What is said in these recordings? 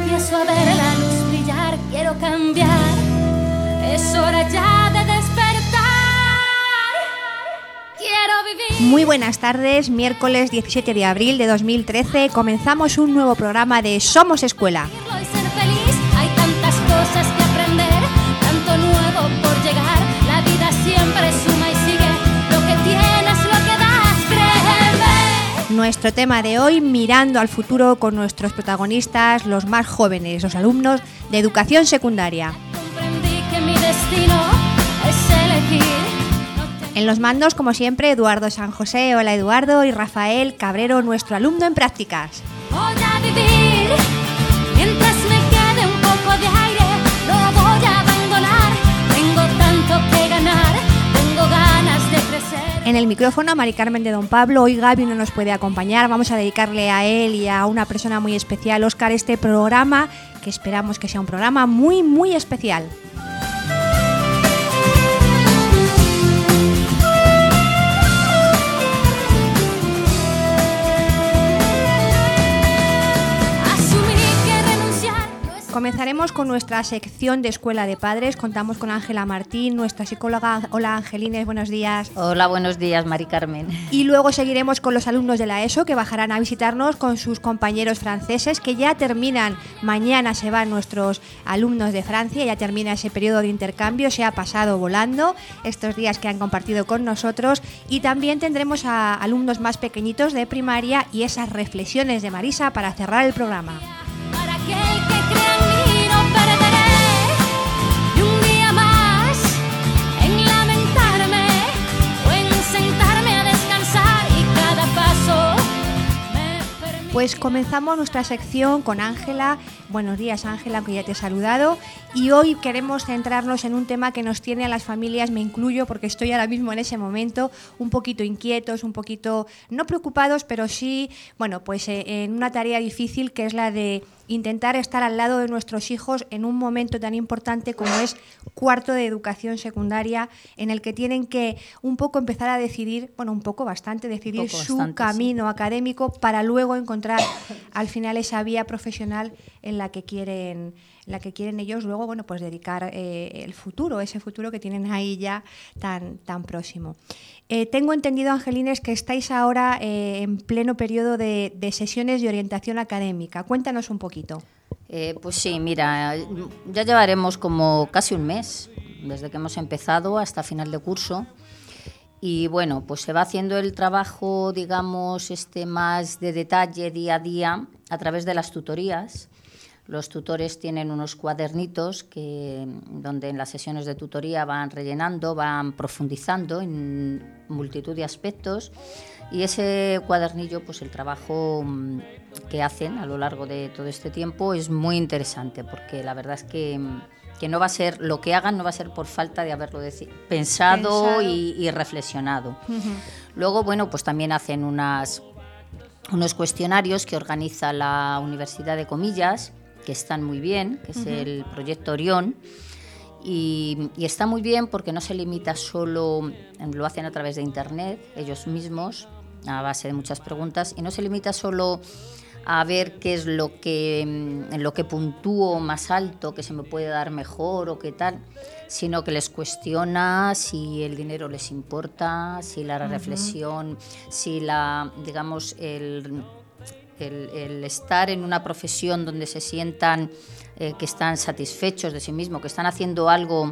empiezo a ver la luz brillar, quiero cambiar, es hora ya de despertar, quiero vivir. Muy buenas tardes, miércoles 17 de abril de 2013, comenzamos un nuevo programa de Somos Escuela. Y ser feliz, hay tantas cosas que aprender, tanto nuevo por llegar, la vida siempre suma y sigue, lo que tienes, lo que das, créeme. Nuestro tema de hoy, mirando al futuro con nuestros protagonistas, los más jóvenes, los alumnos de educación secundaria. Comprendí que mi destino es elegir. En los mandos, como siempre, Eduardo San José. Hola Eduardo, y Rafael Cabrero, nuestro alumno en prácticas. Voy a vivir, mientras me quede un poco de aire, no voy a abandonar, tengo tanto que ganar, tengo ganas de crecer. En el micrófono, Mari Carmen de Don Pablo. Hoy Gaby no nos puede acompañar, vamos a dedicarle a él y a una persona muy especial, Óscar, este programa, que esperamos que sea un programa muy, muy especial. Comenzaremos con nuestra sección de Escuela de Padres. Contamos con Ángela Martín, nuestra psicóloga. Hola Angelines, buenos días. Hola, buenos días, Mari Carmen. Y luego seguiremos con los alumnos de la ESO, que bajarán a visitarnos con sus compañeros franceses, que ya terminan. Mañana se van nuestros alumnos de Francia, ya termina ese periodo de intercambio, se ha pasado volando estos días que han compartido con nosotros. Y también tendremos a alumnos más pequeñitos de primaria y esas reflexiones de Marisa para cerrar el programa. Para aquel que crea en mí no perderé ni un día más en lamentarme o en sentarme a descansar y cada paso me permite. Pues comenzamos nuestra sección con Ángela. Buenos días Ángela, aunque ya te he saludado. Y hoy queremos centrarnos en un tema que nos tiene a las familias, me incluyo porque estoy ahora mismo en ese momento, un poquito inquietos, un poquito, no preocupados, pero sí, bueno, pues en una tarea difícil, que es la de intentar estar al lado de nuestros hijos en un momento tan importante como es cuarto de educación secundaria, en el que tienen que un poco empezar a decidir, bueno, un poco bastante, decidir su camino académico para luego encontrar al final esa vía profesional en la que quieren ellos luego, bueno, pues dedicar el futuro, ese futuro que tienen ahí ya tan próximo. Tengo entendido, Angelines, que estáis ahora en pleno periodo de sesiones de orientación académica. Cuéntanos un poquito. Pues sí, mira, ya llevaremos como casi un mes desde que hemos empezado hasta final de curso. Y bueno, pues se va haciendo el trabajo, digamos, más de detalle día a día a través de las tutorías. Los tutores tienen unos cuadernitos donde en las sesiones de tutoría van rellenando, van profundizando en multitud de aspectos, y ese cuadernillo, pues el trabajo que hacen a lo largo de todo este tiempo es muy interesante, porque la verdad es que no va a ser, lo que hagan no va a ser por falta de haberlo pensado. Y reflexionado. Uh-huh. Luego, bueno, pues también hacen unos cuestionarios que organiza la Universidad de Comillas, que están muy bien, que es el proyecto Orión, y está muy bien porque no se limita solo, lo hacen a través de internet, ellos mismos, a base de muchas preguntas, y no se limita solo a ver qué es en lo que puntúo más alto, que se me puede dar mejor o qué tal, sino que les cuestiona si el dinero les importa, si la reflexión, si digamos, el estar en una profesión donde se sientan que están satisfechos de sí mismos, que están haciendo algo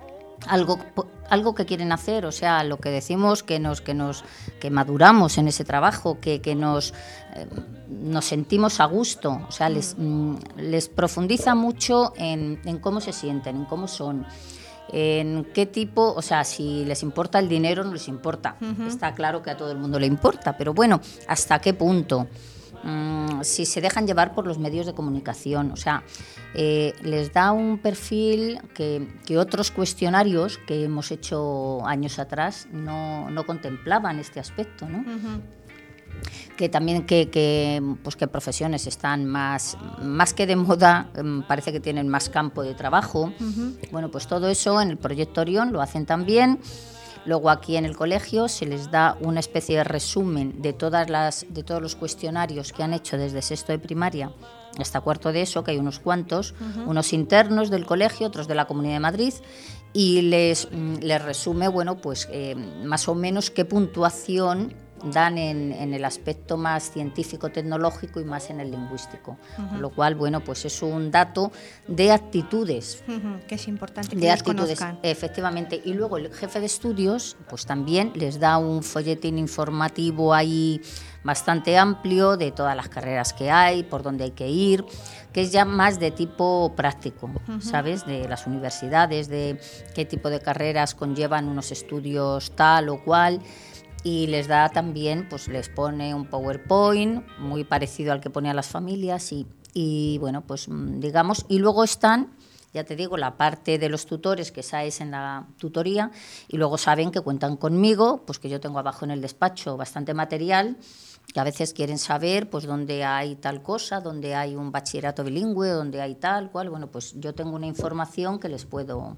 que quieren hacer, o sea, lo que decimos que maduramos en ese trabajo, que nos sentimos a gusto, o sea, les profundiza mucho en cómo se sienten, en cómo son, en qué tipo, o sea, si les importa el dinero, no les importa. Está claro que a todo el mundo le importa, pero bueno, ¿hasta qué punto? Si se dejan llevar por los medios de comunicación, o sea, les da un perfil que otros cuestionarios que hemos hecho años atrás no contemplaban este aspecto, ¿no? Uh-huh. Que también que profesiones están más que de moda, parece que tienen más campo de trabajo. Uh-huh. Bueno, pues todo eso en el proyecto Orión lo hacen también. Luego aquí en el colegio se les da una especie de resumen de todos los cuestionarios que han hecho desde sexto de primaria hasta cuarto de ESO, que hay unos cuantos, unos internos del colegio, otros de la Comunidad de Madrid, y les resume, bueno, pues más o menos qué puntuación dan en el aspecto más científico-tecnológico y más en el lingüístico. Con lo cual, bueno, pues es un dato de actitudes. Que es importante que De los actitudes, conozcan. efectivamente. Y luego el jefe de estudios, pues también les da un folletín informativo ahí bastante amplio de todas las carreras que hay, por dónde hay que ir, que es ya más de tipo práctico, ¿sabes? De las universidades, de qué tipo de carreras conllevan unos estudios tal o cual. Y les da también, pues les pone un PowerPoint muy parecido al que pone a las familias y bueno, pues digamos, y luego están, ya te digo, la parte de los tutores, que esa es en la tutoría, y luego saben que cuentan conmigo, pues que yo tengo abajo en el despacho bastante material, que a veces quieren saber pues dónde hay tal cosa, dónde hay un bachillerato bilingüe, dónde hay tal cual. Bueno, pues yo tengo una información que les puedo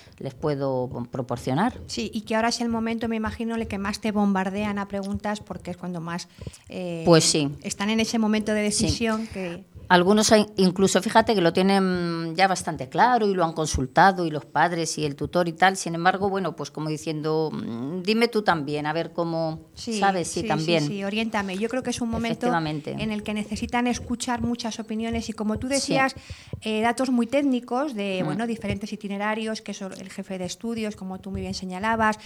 proporcionar. Sí, y que ahora es el momento, me imagino, en el que más te bombardean a preguntas, porque es cuando más pues sí. Están en ese momento de decisión que... Algunos incluso, fíjate que lo tienen ya bastante claro y lo han consultado, y los padres y el tutor y tal. Sin embargo, bueno, pues como diciendo, dime tú también, a ver cómo, ¿sabes? Sí, también. Sí, oriéntame. Yo creo que es un momento en el que necesitan escuchar muchas opiniones y, como tú decías, datos muy técnicos de bueno, diferentes itinerarios, que son el jefe de estudios, como tú muy bien señalabas,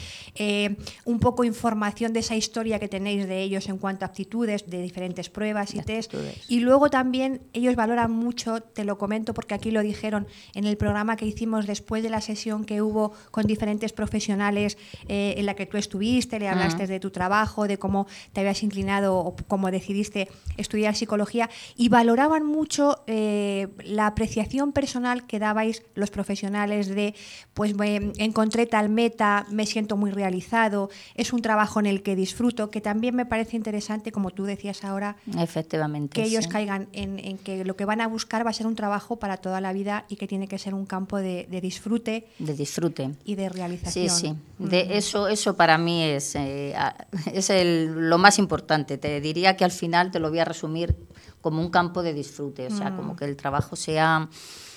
un poco información de esa historia que tenéis de ellos en cuanto a aptitudes, de diferentes pruebas y test. Y luego también ellos valoran mucho, te lo comento porque aquí lo dijeron en el programa que hicimos después de la sesión que hubo con diferentes profesionales en la que tú estuviste, le hablaste de tu trabajo, de cómo te habías inclinado o cómo decidiste estudiar psicología, y valoraban mucho la apreciación personal que dabais los profesionales de, pues encontré tal meta, me siento muy realizado, es un trabajo en el que disfruto, que también me parece interesante, como tú decías ahora, efectivamente, que ellos caigan en que lo que van a buscar va a ser un trabajo para toda la vida y que tiene que ser un campo de disfrute. De disfrute. Y de realización. Sí, sí. Eso para mí es lo más importante. Te diría que al final te lo voy a resumir como un campo de disfrute, o sea, como que el trabajo sea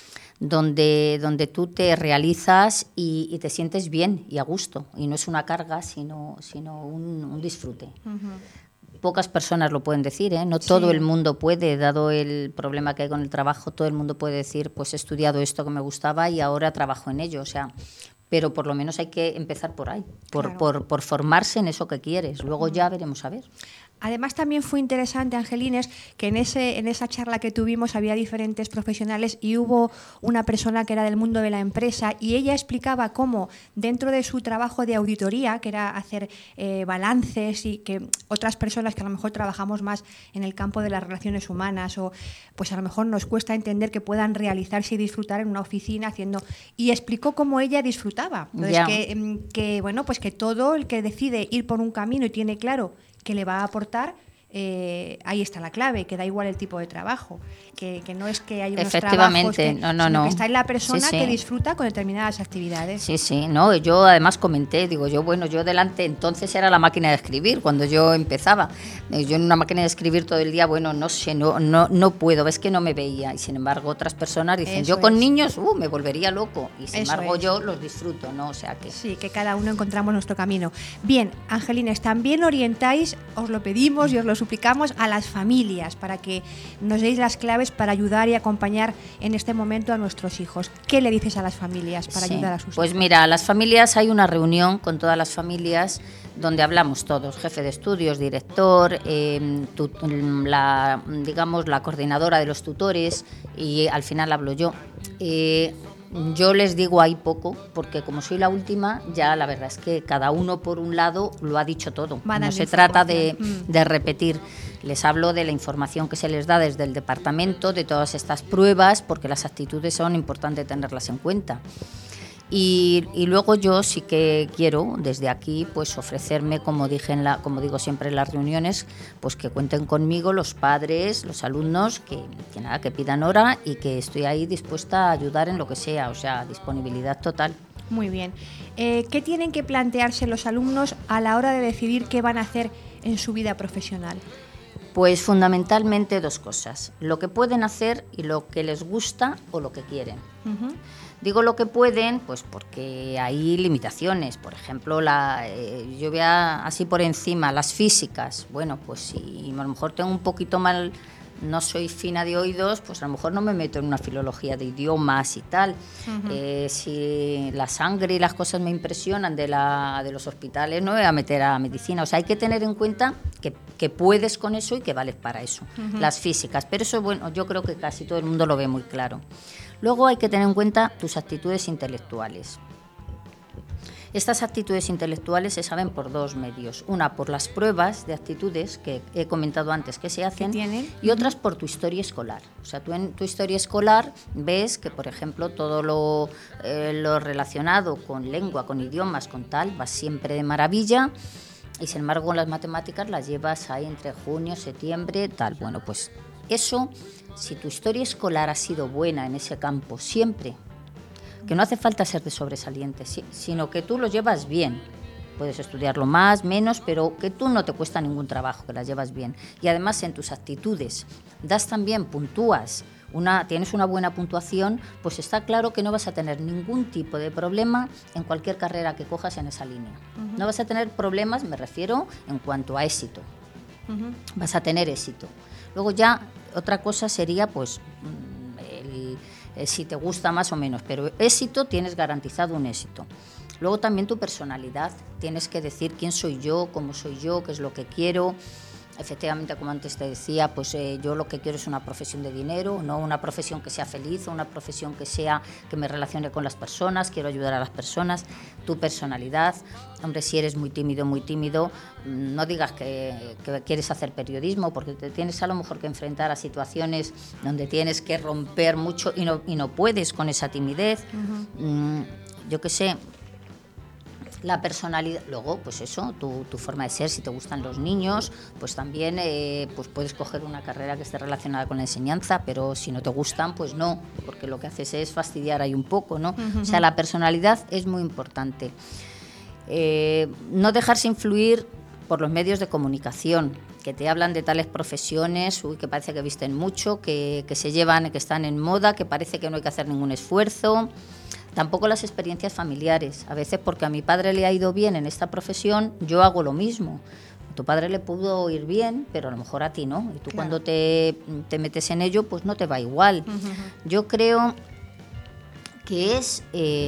donde tú te realizas y te sientes bien y a gusto, y no es una carga, sino un disfrute. Pocas personas lo pueden decir, ¿eh? No todo el mundo puede, dado el problema que hay con el trabajo, todo el mundo puede decir, pues he estudiado esto que me gustaba y ahora trabajo en ello, o sea, pero por lo menos hay que empezar por ahí, por formarse en eso que quieres, luego ya veremos a ver. Además, también fue interesante, Angelines, que en esa charla que tuvimos había diferentes profesionales y hubo una persona que era del mundo de la empresa, y ella explicaba cómo dentro de su trabajo de auditoría, que era hacer balances, y que otras personas que a lo mejor trabajamos más en el campo de las relaciones humanas, o pues a lo mejor nos cuesta entender que puedan realizarse y disfrutar en una oficina haciendo... Y explicó cómo ella disfrutaba. Entonces, que bueno, pues que todo el que decide ir por un camino y tiene claro que le va a aportar, ahí está la clave, que da igual el tipo de trabajo, que no es que hay unos trabajos que, sino que está en la persona que disfruta con determinadas actividades. Sí, no, yo además comenté, digo, yo delante entonces era la máquina de escribir, cuando yo empezaba, yo en una máquina de escribir todo el día, bueno, no sé, no puedo, ves que no me veía, y sin embargo otras personas dicen, yo con niños, me volvería loco, y sin embargo yo los disfruto, ¿no? O sea que... Sí, que cada uno encontramos nuestro camino. Bien, Angelines, también orientáis, os lo pedimos y os lo suplicamos, a las familias para que nos deis las claves para ayudar y acompañar en este momento a nuestros hijos. ¿Qué le dices a las familias para ayudar a sus hijos? Pues mira, a las familias hay una reunión con todas las familias donde hablamos todos, jefe de estudios, director, la coordinadora de los tutores, y al final hablo yo. Yo les digo ahí poco, porque como soy la última, ya la verdad es que cada uno por un lado lo ha dicho todo. No se trata de repetir. Les hablo de la información que se les da desde el departamento, de todas estas pruebas, porque las actitudes son importantes tenerlas en cuenta. Y luego yo sí que quiero desde aquí pues ofrecerme, como digo siempre en las reuniones, pues que cuenten conmigo los padres, los alumnos, que pidan hora, y que estoy ahí dispuesta a ayudar en lo que sea, o sea, disponibilidad total. Muy bien. ¿Qué tienen que plantearse los alumnos a la hora de decidir qué van a hacer en su vida profesional? Pues fundamentalmente dos cosas, lo que pueden hacer y lo que les gusta o lo que quieren. Uh-huh. Digo lo que pueden, pues porque hay limitaciones. Por ejemplo, yo veo así por encima las físicas. Bueno, pues si a lo mejor tengo un poquito mal, no soy fina de oídos, pues a lo mejor no me meto en una filología de idiomas y tal. Uh-huh. Si la sangre y las cosas me impresionan de los hospitales, no me voy a meter a medicina. O sea, hay que tener en cuenta que puedes con eso y que vales para eso, uh-huh. Las físicas. Pero eso, bueno, yo creo que casi todo el mundo lo ve muy claro. Luego hay que tener en cuenta tus actitudes intelectuales. Estas actitudes intelectuales se saben por dos medios. Una, por las pruebas de actitudes que he comentado antes que se hacen, y otras por tu historia escolar. O sea, tú en tu historia escolar ves que, por ejemplo, todo lo relacionado con lengua, con idiomas, con tal, vas siempre de maravilla, y sin embargo las matemáticas las llevas ahí entre junio, septiembre, tal. Bueno, pues eso, si tu historia escolar ha sido buena en ese campo siempre, que no hace falta ser de sobresaliente, sino que tú lo llevas bien. Puedes estudiarlo más, menos, pero que tú no te cuesta ningún trabajo, que las llevas bien. Y además en tus actitudes das también, puntúas, tienes una buena puntuación, pues está claro que no vas a tener ningún tipo de problema en cualquier carrera que cojas en esa línea. Uh-huh. No vas a tener problemas, me refiero, en cuanto a éxito. Uh-huh. Vas a tener éxito. Luego ya otra cosa sería, pues, si te gusta más o menos, pero éxito, tienes garantizado un éxito. Luego también tu personalidad, tienes que decir quién soy yo, cómo soy yo, qué es lo que quiero. Efectivamente, como antes te decía, pues yo lo que quiero es una profesión de dinero, no una profesión que sea feliz, o una profesión que me relacione con las personas, quiero ayudar a las personas. Tu personalidad, hombre, si eres muy tímido, no digas que quieres hacer periodismo, porque te tienes a lo mejor que enfrentar a situaciones donde tienes que romper mucho y no puedes con esa timidez. Uh-huh. Yo qué sé. La personalidad, luego, pues eso, tu forma de ser, si te gustan los niños, pues también pues puedes coger una carrera que esté relacionada con la enseñanza, pero si no te gustan, pues no, porque lo que haces es fastidiar ahí un poco, ¿no? Uh-huh. O sea, la personalidad es muy importante. No dejarse influir por los medios de comunicación, que te hablan de tales profesiones, que parece que visten mucho, que se llevan, que están en moda, que parece que no hay que hacer ningún esfuerzo. Tampoco las experiencias familiares. A veces porque a mi padre le ha ido bien en esta profesión, yo hago lo mismo. A tu padre le pudo ir bien, pero a lo mejor a ti no. Y tú claro. Cuando te metes en ello, pues no te va igual. Uh-huh. Yo creo que es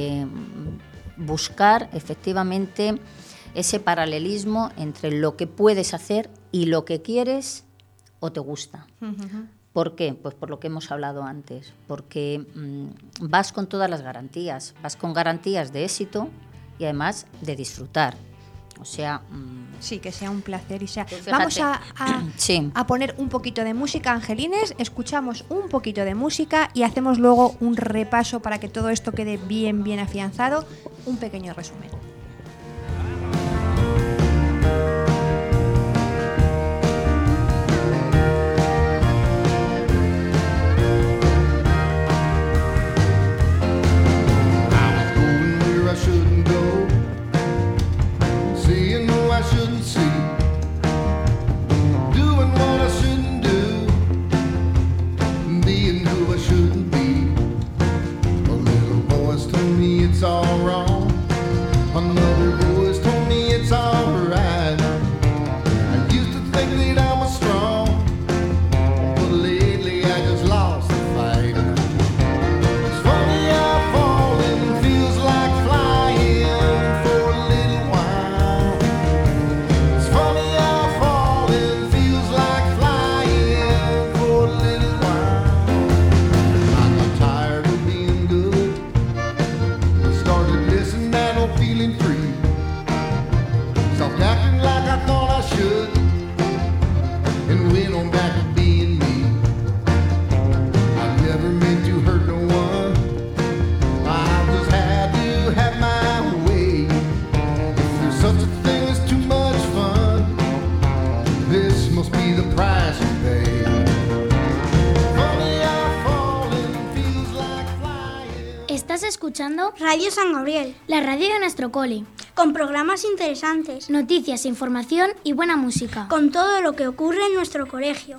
buscar efectivamente ese paralelismo entre lo que puedes hacer y lo que quieres o te gusta. Uh-huh. ¿Por qué? Pues por lo que hemos hablado antes, porque vas con todas las garantías, vas con garantías de éxito y además de disfrutar. O sea... sí, que sea un placer y sea... Pues vamos sí. a poner un poquito de música, Angelines, escuchamos un poquito de música y hacemos luego un repaso para que todo esto quede bien afianzado, un pequeño resumen. It's all wrong. Estás escuchando Radio San Gabriel, la radio de nuestro cole, con programas interesantes, noticias, información y buena música. con todo lo que ocurre en nuestro colegio.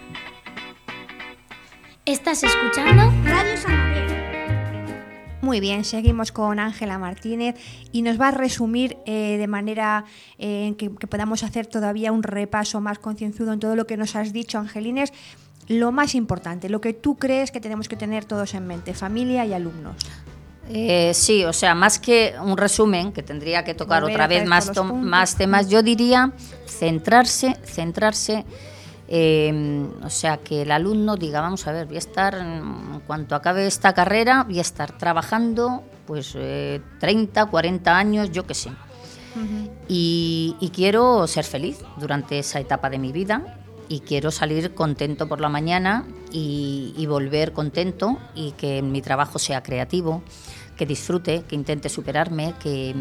Estás escuchando Radio San Gabriel. Muy bien, seguimos con Ángela Martínez y nos va a resumir de manera que podamos hacer todavía un repaso más concienzudo en todo lo que nos has dicho, Angelines. Lo más importante, lo que tú crees que tenemos que tener todos en mente, familia y alumnos. Sí, o sea, más que un resumen, que tendría que tocar Volver otra a vez traer todos los puntos. más temas, yo diría centrarse, o sea, que el alumno diga, vamos a ver, voy a estar, en cuanto acabe esta carrera, voy a estar trabajando pues 30, 40 años, yo qué sé. Y quiero ser feliz durante esa etapa de mi vida y quiero salir contento por la mañana y volver contento y que mi trabajo sea creativo, que disfrute, que intente superarme,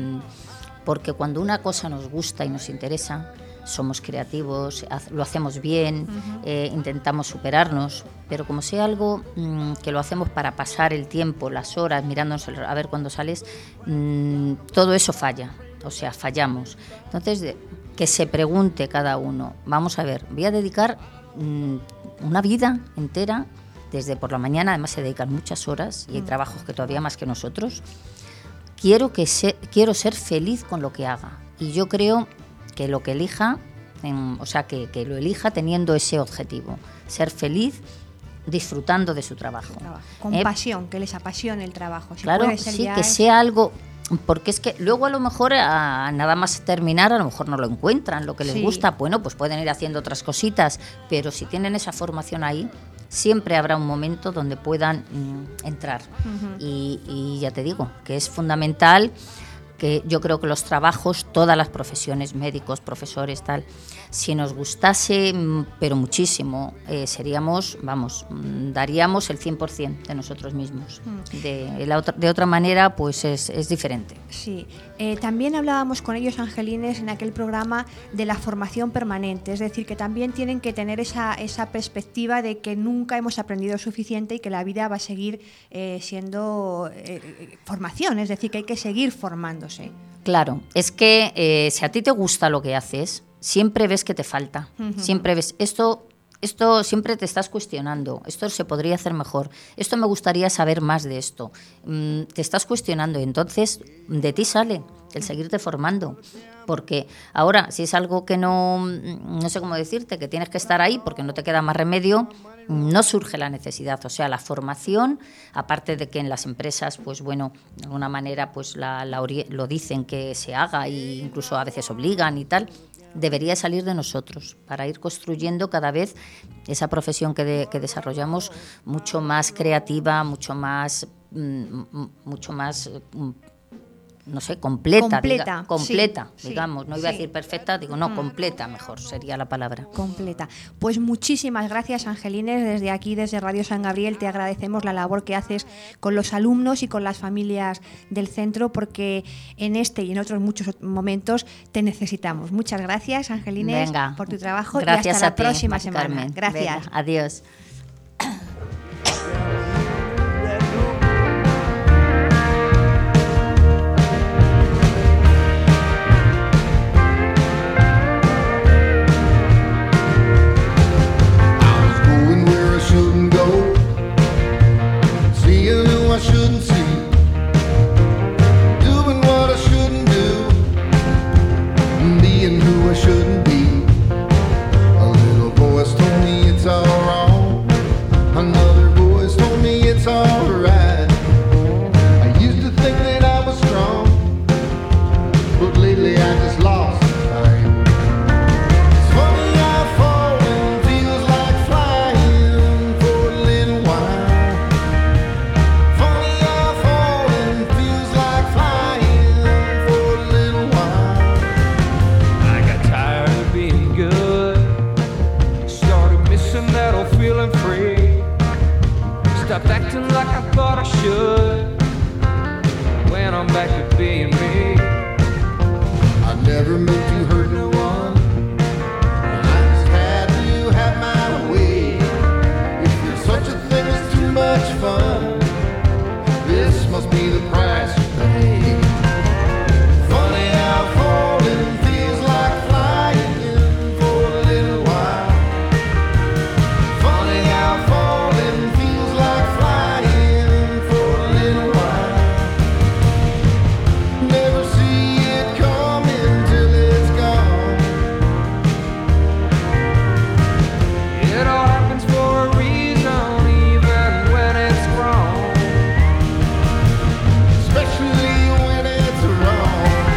porque cuando una cosa nos gusta y nos interesa, somos creativos, lo hacemos bien, intentamos superarnos, pero como sea algo que lo hacemos para pasar el tiempo, las horas, mirándonos a ver cuándo sales, todo eso falla, o sea, fallamos. Entonces, que se pregunte cada uno, vamos a ver, voy a dedicar una vida entera, desde por la mañana, además se dedican muchas horas y hay trabajos que todavía más que nosotros, quiero ser feliz con lo que haga y yo creo que lo que elija, o sea, que lo elija teniendo ese objetivo, ser feliz disfrutando de su trabajo. Con pasión, que les apasione el trabajo. Si claro, puede ser sí, ya que sea algo, porque es que luego a lo mejor nada más terminar, a lo mejor no lo encuentran, lo que les gusta, bueno, pues pueden ir haciendo otras cositas, pero si tienen esa formación ahí, siempre habrá un momento donde puedan entrar. Y ya te digo, que es fundamental, que yo creo que los trabajos, todas las profesiones, médicos, profesores, tal, si nos gustase, pero muchísimo, seríamos, daríamos el 100% de nosotros mismos. De otra manera, pues es diferente. Sí. También hablábamos con ellos, Angelines, en aquel programa de la formación permanente, es decir, que también tienen que tener esa perspectiva de que nunca hemos aprendido suficiente y que la vida va a seguir siendo formación, es decir, que hay que seguir formándose. Claro, es que si a ti te gusta lo que haces, siempre ves que te falta, siempre ves esto siempre te estás cuestionando, esto se podría hacer mejor, esto me gustaría saber más de esto, te estás cuestionando y entonces de ti sale el seguirte formando, porque ahora si es algo que no sé cómo decirte, que tienes que estar ahí porque no te queda más remedio, no surge la necesidad, o sea, la formación, aparte de que en las empresas, pues bueno, de alguna manera pues lo dicen que se haga e incluso a veces obligan y tal, debería salir de nosotros para ir construyendo cada vez esa profesión que desarrollamos mucho más creativa, mucho más no sé, completa, digamos, no iba a decir perfecta, digo, no, completa mejor sería la palabra. Completa. Pues muchísimas gracias, Angelines, desde aquí, desde Radio San Gabriel, te agradecemos la labor que haces con los alumnos y con las familias del centro, porque en este y en otros muchos momentos te necesitamos. Muchas gracias, Angelines, Venga, por tu trabajo gracias y hasta la a ti, próxima Mari semana. Carmen. Gracias. Venga, adiós. This must be the price you pay. Funny how falling feels like flying for a little while. Funny how falling feels like flying for a little while. Never see it coming till it's gone. It all happens for a reason, even when it's wrong. Especially when it's wrong.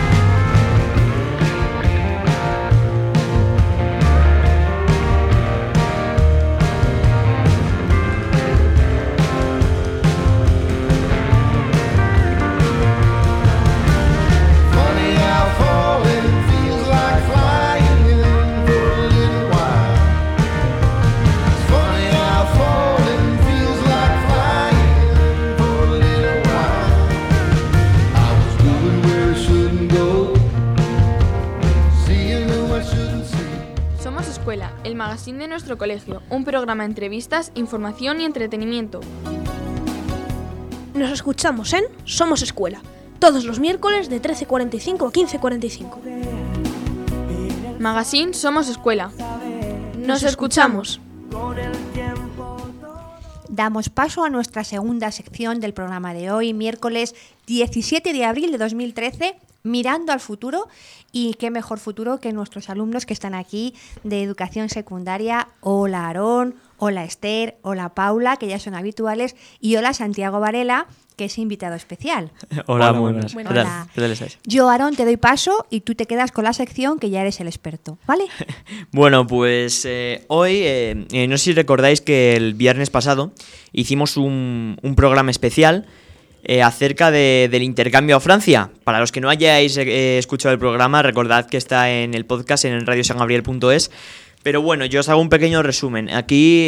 Funny how falling feels like flying for a little while. It's funny how falling feels like flying for a little while. I was going where I shouldn't go, seeing who I shouldn't see. Somos Escuela, el magazine de nuestro colegio, un programa de entrevistas, información y entretenimiento. Nos escuchamos en Somos Escuela, todos los miércoles de 13:45 a 15:45. Magazine Somos Escuela. Nos escuchamos. Damos paso a nuestra segunda sección del programa de hoy, miércoles 17 de abril de 2013, mirando al futuro. Y qué mejor futuro que nuestros alumnos que están aquí de educación secundaria. Hola Aarón, hola Esther, hola Paula, que ya son habituales, y hola Santiago Varela, que es invitado especial. Hola, muy buenas. Bueno, ¿Qué tal? hola. ¿Qué tal estáis? Yo, Aarón, te doy paso y tú te quedas con la sección que ya eres el experto, ¿vale? Bueno, pues hoy, no sé si recordáis que el viernes pasado hicimos un programa especial acerca del intercambio a Francia. Para los que no hayáis escuchado el programa, recordad que está en el podcast en radiosangabriel.es. Pero bueno, yo os hago un pequeño resumen. Aquí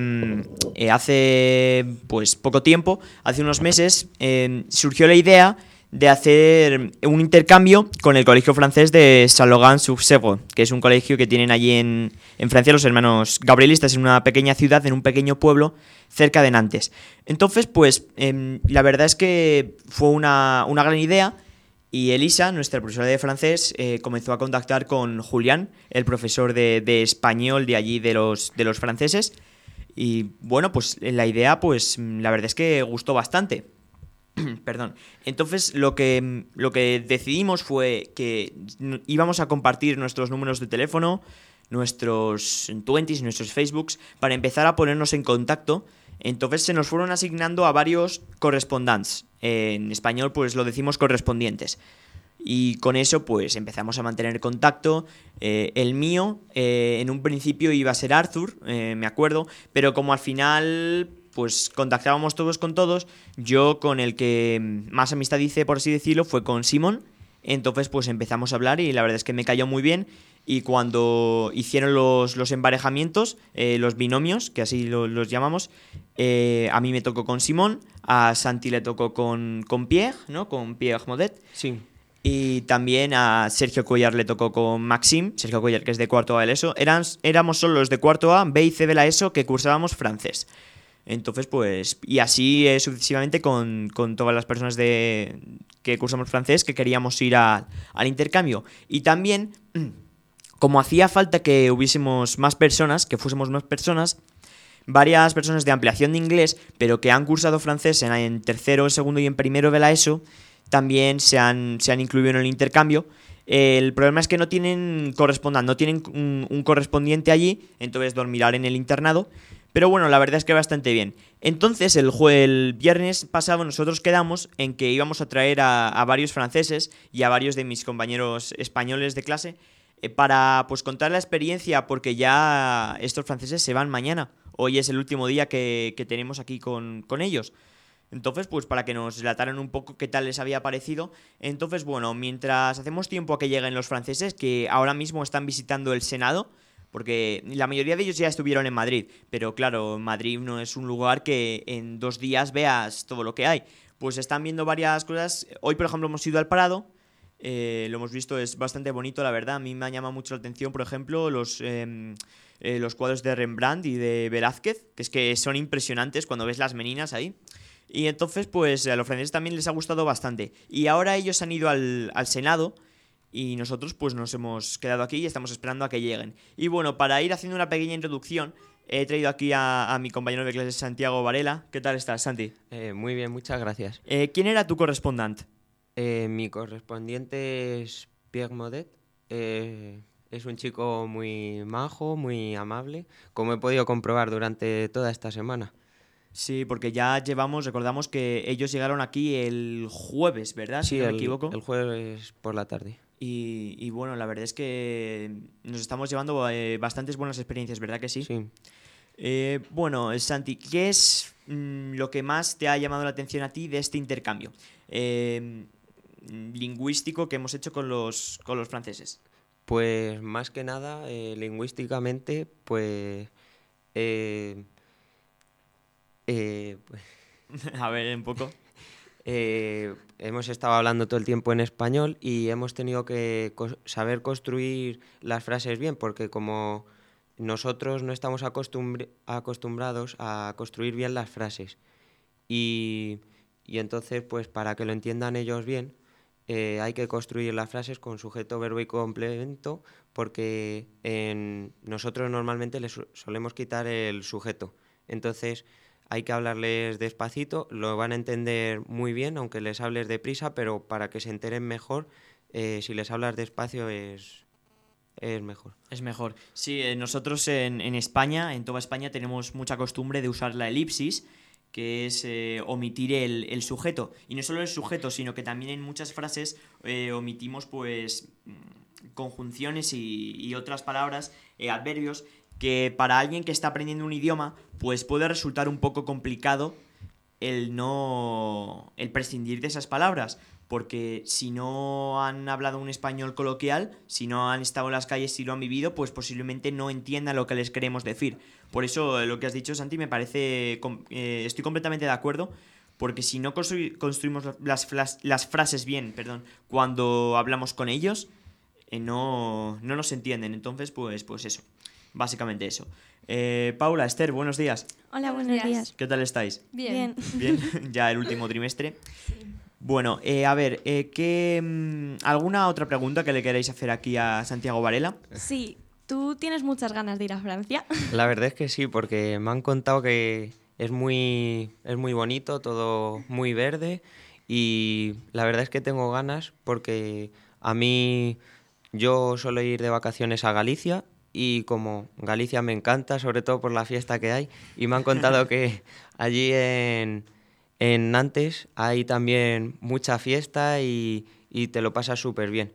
hace pues poco tiempo, hace unos meses, surgió la idea de hacer un intercambio con el colegio francés de Saint-Laurent-sur-Sèvre, que es un colegio que tienen allí en Francia los hermanos gabrielistas, en una pequeña ciudad, en un pequeño pueblo cerca de Nantes. Entonces, pues la verdad es que fue una gran idea. Y Elisa, nuestra profesora de francés, comenzó a contactar con Julián, el profesor de español de allí, de los franceses. Y bueno, pues la idea, pues la verdad es que gustó bastante. Perdón. Entonces lo que decidimos fue que íbamos a compartir nuestros números de teléfono, nuestros 20s, nuestros Facebooks, para empezar a ponernos en contacto. Entonces se nos fueron asignando a varios correspondants. En español pues lo decimos correspondientes. Y con eso pues empezamos a mantener contacto. El mío en un principio iba a ser Arthur, me acuerdo, pero como al final pues contactábamos todos con todos, yo con el que más amistad hice, por así decirlo, fue con Simón. Entonces pues empezamos a hablar y la verdad es que me cayó muy bien. Y cuando hicieron los emparejamientos, los binomios, que así los llamamos, a mí me tocó con Simón, a Santi le tocó con Pierre, ¿no? Con Pierre Modet. Sí. Y también a Sergio Cuellar le tocó con Maxime, Sergio Cuellar, que es de cuarto A de la ESO. Éramos solo los de cuarto A, B y C de la ESO que cursábamos francés. Entonces, pues, y así sucesivamente con todas las personas que cursamos francés que queríamos ir al intercambio. Y también, como hacía falta que hubiésemos más personas, que fuésemos más personas, varias personas de ampliación de inglés, pero que han cursado francés en tercero, en segundo y en primero de la ESO, también se han incluido en el intercambio. El problema es que no tienen un correspondiente allí, entonces dormirán en el internado. Pero bueno, la verdad es que bastante bien. Entonces, el viernes pasado nosotros quedamos en que íbamos a traer a varios franceses y a varios de mis compañeros españoles de clase para pues contar la experiencia, porque ya estos franceses se van mañana. Hoy es el último día que tenemos aquí con ellos. Entonces, pues para que nos relataran un poco qué tal les había parecido. Entonces, bueno, mientras hacemos tiempo a que lleguen los franceses, que ahora mismo están visitando el Senado, porque la mayoría de ellos ya estuvieron en Madrid, pero claro, Madrid no es un lugar que en 2 días veas todo lo que hay. Pues están viendo varias cosas. Hoy, por ejemplo, hemos ido al Prado, lo hemos visto, es bastante bonito, la verdad. A mí me ha llamado mucho la atención, por ejemplo, los cuadros de Rembrandt y de Velázquez, que es que son impresionantes cuando ves las meninas ahí. Y entonces, pues a los franceses también les ha gustado bastante. Y ahora ellos han ido al Senado y nosotros pues nos hemos quedado aquí y estamos esperando a que lleguen. Y bueno, para ir haciendo una pequeña introducción, he traído aquí a mi compañero de clases, Santiago Varela. ¿Qué tal estás, Santi? Muy bien, muchas gracias. ¿Quién era tu correspondente? Mi correspondiente es Pierre Modet. Es un chico muy majo, muy amable, como he podido comprobar durante toda esta semana. Sí, porque ya recordamos que ellos llegaron aquí el jueves, ¿verdad? Sí, si no me equivoco. El jueves por la tarde. Y bueno, la verdad es que nos estamos llevando bastantes buenas experiencias, ¿verdad que sí? Sí. Bueno, Santi, ¿qué es lo que más te ha llamado la atención a ti de este intercambio lingüístico que hemos hecho con los franceses? Pues más que nada, lingüísticamente, pues... A ver, un poco. Hemos estado hablando todo el tiempo en español y hemos tenido que saber construir las frases bien, porque como nosotros no estamos acostumbrados a construir bien las frases y entonces, pues para que lo entiendan ellos bien, hay que construir las frases con sujeto, verbo y complemento, porque nosotros normalmente les solemos quitar el sujeto. Entonces hay que hablarles despacito, lo van a entender muy bien, aunque les hables deprisa, pero para que se enteren mejor, si les hablas despacio es mejor. Es mejor. Sí, nosotros en España, en toda España, tenemos mucha costumbre de usar la elipsis, que es omitir el sujeto. Y no solo el sujeto, sino que también en muchas frases omitimos pues conjunciones y otras palabras, adverbios, que para alguien que está aprendiendo un idioma pues puede resultar un poco complicado el prescindir de esas palabras, porque si no han hablado un español coloquial, si no han estado en las calles, si lo han vivido, pues posiblemente no entiendan lo que les queremos decir. Por eso lo que has dicho, Santi, me parece... estoy completamente de acuerdo, porque si no construimos las frases bien, cuando hablamos con ellos, no nos entienden. Entonces, pues eso. Básicamente eso. Paula, Esther, buenos días. Hola, buenos días. ¿Qué tal estáis? Bien. Bien, ya el último trimestre. Sí. Bueno, a ver, ¿alguna otra pregunta que le queráis hacer aquí a Santiago Varela? Sí, ¿tú tienes muchas ganas de ir a Francia? La verdad es que sí, porque me han contado que es muy bonito, todo muy verde, y la verdad es que tengo ganas porque yo suelo ir de vacaciones a Galicia. Y como Galicia me encanta, sobre todo por la fiesta que hay, y me han contado que allí en Nantes hay también mucha fiesta y te lo pasas súper bien.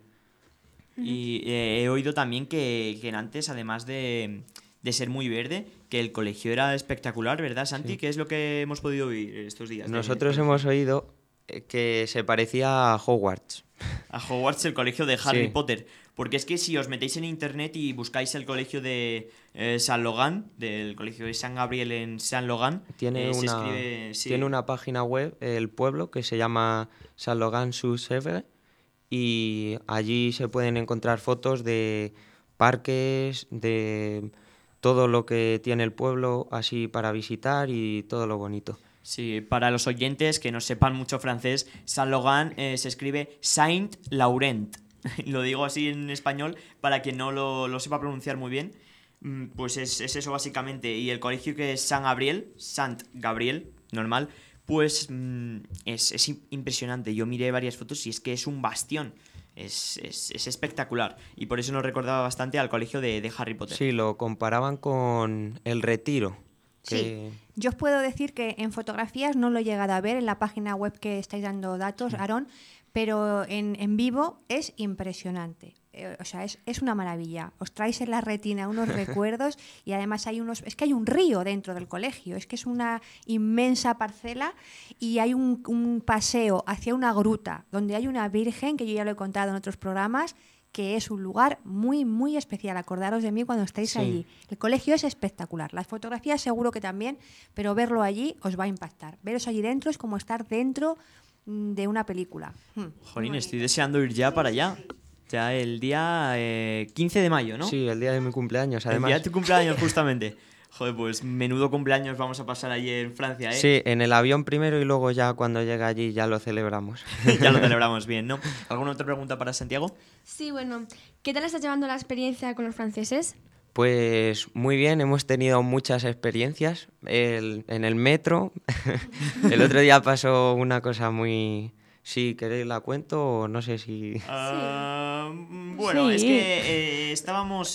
Y he oído también que Nantes, además de ser muy verde, que el colegio era espectacular, ¿verdad, Santi? Sí. ¿Qué es lo que hemos podido oír estos días? Nosotros hemos oído que se parecía a Hogwarts. A Hogwarts, el colegio de Harry Potter. Porque es que si os metéis en internet y buscáis el colegio de Saint Logan, del colegio de San Gabriel en Saint Logan, tiene una página web, el pueblo, que se llama Saint Logan-sur-Sèvre, y allí se pueden encontrar fotos de parques, de todo lo que tiene el pueblo así para visitar y todo lo bonito. Sí, para los oyentes que no sepan mucho francés, Saint Logan se escribe Saint Laurent. Lo digo así en español para quien no lo sepa pronunciar muy bien. Pues es eso básicamente. Y el colegio que es Saint Gabriel, normal, pues es impresionante. Yo miré varias fotos y es que es un bastión. Es espectacular. Y por eso nos recordaba bastante al colegio de Harry Potter. Sí, lo comparaban con El Retiro. Sí, yo os puedo decir que en fotografías no lo he llegado a ver en la página web que estáis dando datos, Aarón, pero en vivo es impresionante. O sea, es una maravilla. Os traéis en la retina unos recuerdos y además es que hay un río dentro del colegio, es que es una inmensa parcela y hay un paseo hacia una gruta donde hay una virgen, que yo ya lo he contado en otros programas, que es un lugar muy, muy especial. Acordaros de mí cuando estéis allí. El colegio es espectacular. Las fotografías seguro que también, pero verlo allí os va a impactar. Veros allí dentro es como estar dentro de una película. Jolín, estoy deseando ir ya para allá. Ya el día 15 de mayo, ¿no? Sí, el día de mi cumpleaños, además. El día de tu cumpleaños, justamente. Joder, pues menudo cumpleaños vamos a pasar allí en Francia, ¿eh? Sí, en el avión primero y luego ya cuando llegue allí ya lo celebramos. Ya lo celebramos bien, ¿no? ¿Alguna otra pregunta para Santiago? Sí, bueno, ¿qué tal estás llevando la experiencia con los franceses? Pues muy bien, hemos tenido muchas experiencias en el metro. El otro día pasó una cosa muy... Si queréis la cuento o no sé si... Bueno, Sí. es que estábamos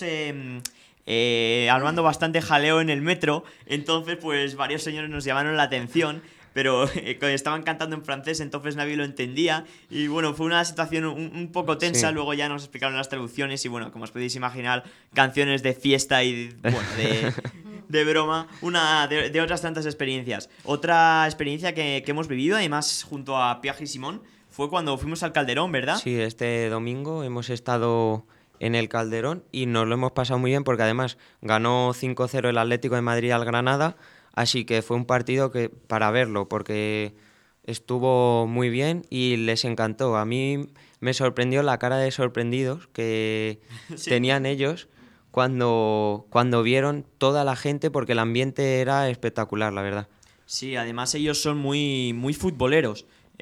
armando bastante jaleo en el metro, entonces pues varios señores nos llamaron la atención, pero estaban cantando en francés, entonces nadie lo entendía y bueno, fue una situación un poco tensa. Sí. Luego ya nos explicaron las traducciones y bueno, como os podéis imaginar, canciones de fiesta y bueno, de broma, una de otras tantas experiencias. Otra experiencia que hemos vivido, además junto a Piaget y Simón, fue cuando fuimos al Calderón, ¿verdad? Sí, este domingo hemos estado en el Calderón y nos lo hemos pasado muy bien porque además ganó 5-0 el Atlético de Madrid al Granada, así que fue un partido que para verlo porque estuvo muy bien y les encantó. A mí me sorprendió la cara de sorprendidos que Sí. tenían ellos cuando vieron toda la gente porque el ambiente era espectacular, la verdad. Sí, además ellos son muy, muy futboleros.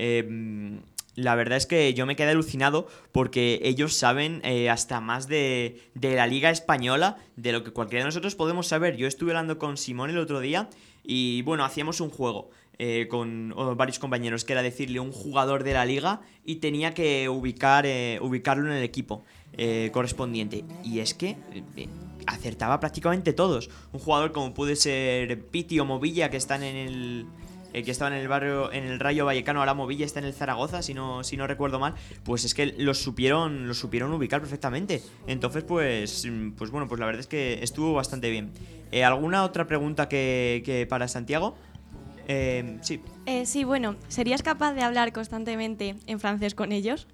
La verdad es que yo me quedé alucinado porque ellos saben hasta más de la Liga Española de lo que cualquiera de nosotros podemos saber. Yo estuve hablando con Simón el otro día y bueno, hacíamos un juego con varios compañeros que era decirle un jugador de la Liga y tenía que ubicarlo en el equipo correspondiente. Y es que acertaba prácticamente todos. Un jugador como puede ser Piti o Movilla, que están en el... que estaba en el barrio, en el Rayo Vallecano, ahora Movilla está en el Zaragoza, si no recuerdo mal, pues es que los supieron ubicar perfectamente. Entonces, pues bueno, pues la verdad es que estuvo bastante bien. ¿Alguna otra pregunta que para Santiago? Sí. Sí, bueno, ¿serías capaz de hablar constantemente en francés con ellos?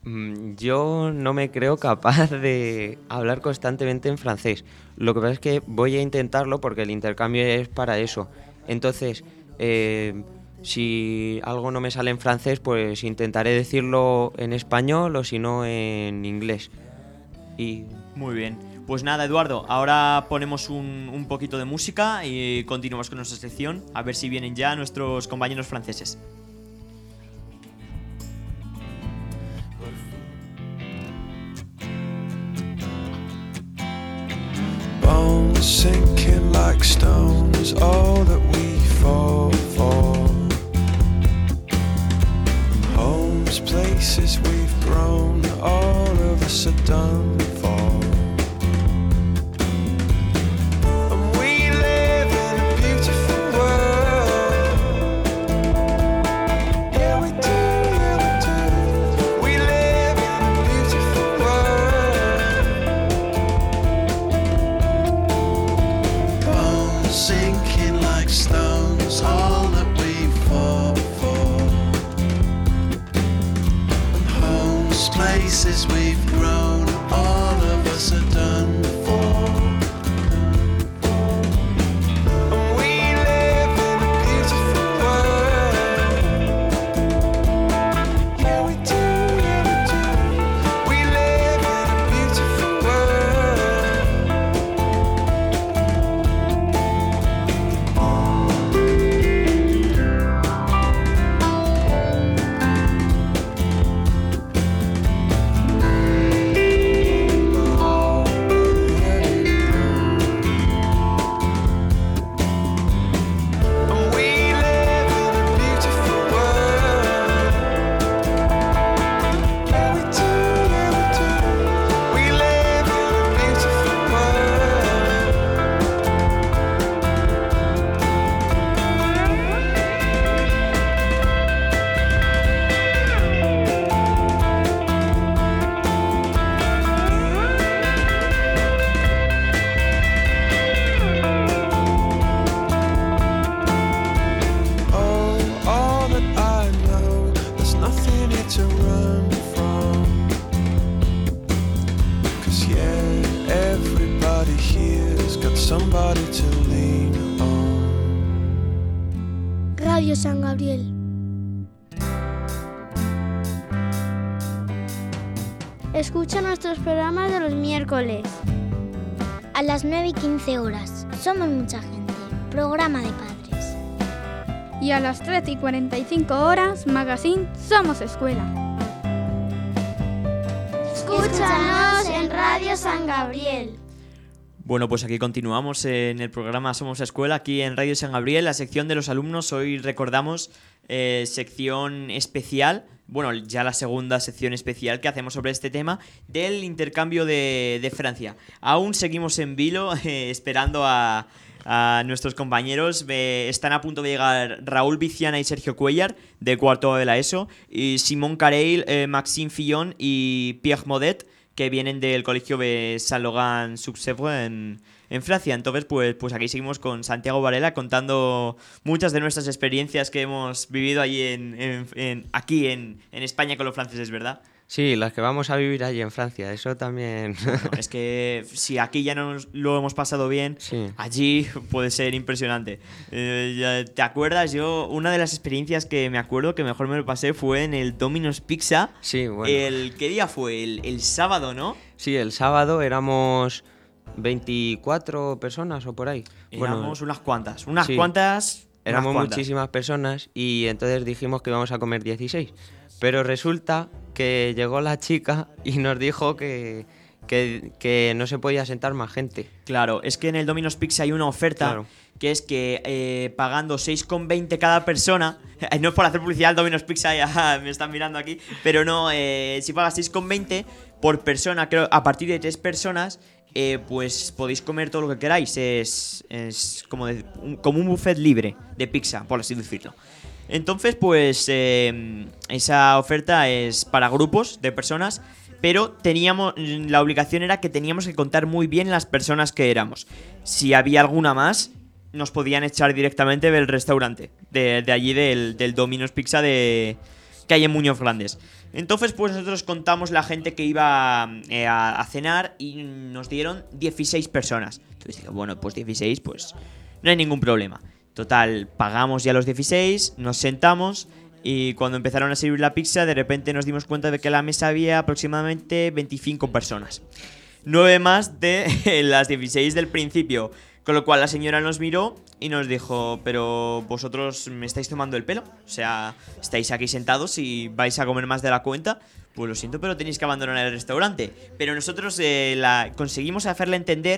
Yo no me creo capaz de hablar constantemente en francés. Lo que pasa es que voy a intentarlo porque el intercambio es para eso. Entonces, si algo no me sale en francés, pues intentaré decirlo en español o si no en inglés. Y... Muy bien. Pues nada, Eduardo, ahora ponemos un poquito de música y continuamos con nuestra sección, a ver si vienen ya nuestros compañeros franceses. Bones sinking like stones, all that we fall for. Homes, places we've grown, all of us are done for. And we live in a beautiful world. Yeah, we do, yeah, we do. We live in a beautiful world. Bones sinking like stones, all that we fall for. And homes, places we've grown, all of us are done for. And we live in a beautiful world. Yeah, we do, yeah, we do. We live in a beautiful And we live in a beautiful world. Yeah, we do, yeah, we do. We live in a beautiful Oh, all that I know, there's nothing here to run from. 'Cause yeah, everybody here's got somebody to lean on. Radio San Gabriel. Escucha nuestros programas de los miércoles A las 9:15 horas. Somos mucha gente. programa de padres. Y a las 13:45 Magazine Somos Escuela. Escúchanos en Radio San Gabriel. Bueno, pues aquí continuamos en el programa Somos Escuela, aquí en Radio San Gabriel, la sección de los alumnos. Hoy recordamos sección especial, bueno, ya la segunda sección especial que hacemos sobre este tema del intercambio de Francia. Aún seguimos en vilo esperando a nuestros compañeros. Están a punto de llegar Raúl Viciana y Sergio Cuellar, de cuarto de la ESO, y Simón Careil, Maxime Fillon y Pierre Modet, que vienen del colegio de Saint-Laurent-sous-Sèvres en Francia. Entonces, pues aquí seguimos con Santiago Varela contando muchas de nuestras experiencias que hemos vivido allí aquí en España con los franceses, ¿verdad? Sí, las que vamos a vivir allí en Francia, eso también. Bueno, es que si aquí ya lo hemos pasado bien, sí, allí puede ser impresionante. ¿Te acuerdas? Yo, una de las experiencias que me acuerdo que mejor me lo pasé fue en el Domino's Pizza. Sí, bueno. ¿Qué día fue? El sábado, ¿no? Sí, el sábado éramos 24 personas o por ahí. Éramos unas cuantas. Éramos muchísimas personas y entonces dijimos que íbamos a comer 16. Pero resulta que llegó la chica y nos dijo que no se podía sentar más gente. Claro, es que en el Domino's Pizza hay una oferta, claro, que es que pagando 6,20 cada persona, no es por hacer publicidad al Domino's Pizza, ya me están mirando aquí, pero no, si pagas 6,20 por persona, creo, a partir de 3 personas, pues podéis comer todo lo que queráis. Es como un buffet libre de pizza, por así decirlo. Entonces, pues esa oferta es para grupos de personas, pero la obligación era que teníamos que contar muy bien las personas que éramos. Si había alguna más, nos podían echar directamente del restaurante, de allí del Domino's Pizza que hay en Muñoz Grandes. Entonces, pues nosotros contamos la gente que iba a cenar y nos dieron 16 personas. Entonces digo, bueno, pues 16, pues no hay ningún problema. Total, pagamos ya los 16, nos sentamos y cuando empezaron a servir la pizza, de repente nos dimos cuenta de que en la mesa había aproximadamente 25 personas. 9 más de las 16 del principio. Con lo cual la señora nos miró y nos dijo, pero vosotros me estáis tomando el pelo. O sea, estáis aquí sentados y vais a comer más de la cuenta. Pues lo siento, pero tenéis que abandonar el restaurante. Pero nosotros conseguimos hacerle entender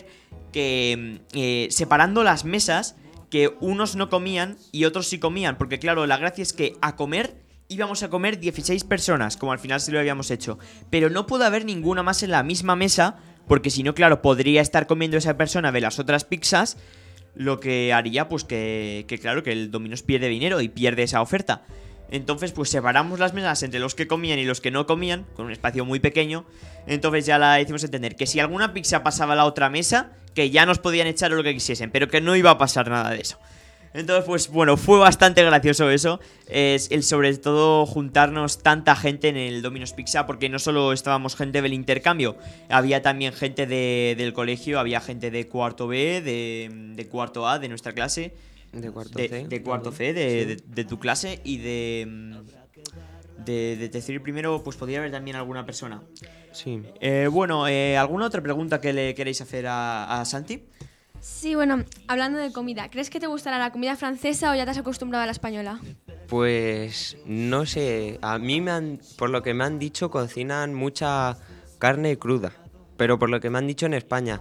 que separando las mesas, que unos no comían y otros sí comían, porque claro, la gracia es que a comer íbamos a comer 16 personas, como al final sí lo habíamos hecho, pero no puede haber ninguna más en la misma mesa, porque si no, claro, podría estar comiendo esa persona de las otras pizzas, lo que haría pues que claro, que el Domino's pierde dinero y pierde esa oferta. Entonces pues separamos las mesas entre los que comían y los que no comían, con un espacio muy pequeño. Entonces ya la hicimos entender que si alguna pizza pasaba a la otra mesa, que ya nos podían echar o lo que quisiesen, pero que no iba a pasar nada de eso. Entonces pues bueno, fue bastante gracioso eso, el sobre todo juntarnos tanta gente en el Domino's Pizza, porque no solo estábamos gente del intercambio, había también gente del colegio, había gente de cuarto B, de cuarto A, de nuestra clase, de cuarto C, de tu clase, y de tercero y primero pues podría haber también alguna persona. Sí. Bueno, ¿alguna otra pregunta que le queréis hacer a Santi? Sí, bueno, hablando de comida, ¿crees que te gustará la comida francesa o ya te has acostumbrado a la española? Pues no sé, a mí por lo que me han dicho cocinan mucha carne cruda, pero por lo que me han dicho en España,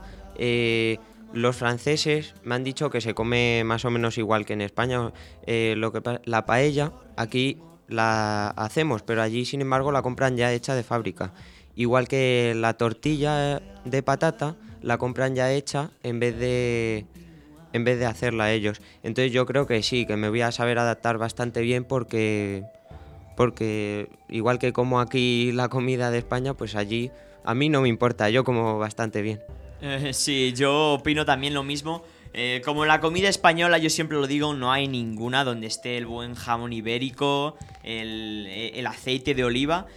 los franceses me han dicho que se come más o menos igual que en España. La paella aquí la hacemos, pero allí sin embargo la compran ya hecha de fábrica. Igual que la tortilla de patata la compran ya hecha en vez de hacerla ellos. Entonces yo creo que sí, que me voy a saber adaptar bastante bien porque igual que como aquí la comida de España, pues allí a mí no me importa, yo como bastante bien. Sí, yo opino también lo mismo. Como la comida española, yo siempre lo digo, no hay ninguna donde esté el buen jamón ibérico, el aceite de oliva.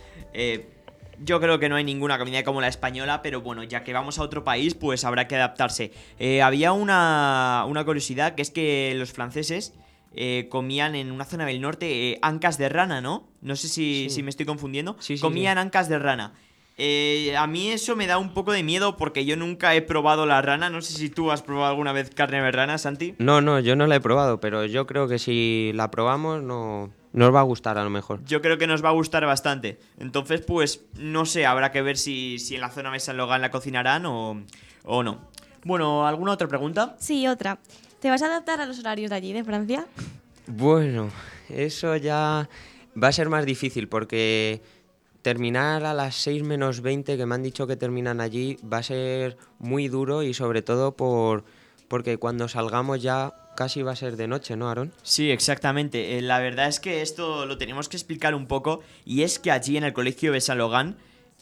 Yo creo que no hay ninguna comida como la española, pero bueno, ya que vamos a otro país, pues habrá que adaptarse. Había una curiosidad, que es que los franceses comían en una zona del norte ancas de rana, ¿no? No sé si me estoy confundiendo. Sí, comían sí. Ancas de rana. A mí eso me da un poco de miedo porque yo nunca he probado la rana. No sé si tú has probado alguna vez carne de rana, Santi. No, yo no la he probado, pero yo creo que si la probamos no nos va a gustar a lo mejor. Yo creo que nos va a gustar bastante. Entonces, pues, no sé, habrá que ver si en la zona de San Logan la cocinarán o no. Bueno, ¿alguna otra pregunta? Sí, otra. ¿Te vas a adaptar a los horarios de allí, de Francia? Bueno, eso ya va a ser más difícil porque terminar a las 6 menos 20, que me han dicho que terminan allí, va a ser muy duro y sobre todo porque cuando salgamos ya casi va a ser de noche, ¿no, Aarón? Sí, exactamente. La verdad es que esto lo tenemos que explicar un poco y es que allí en el colegio de San Logan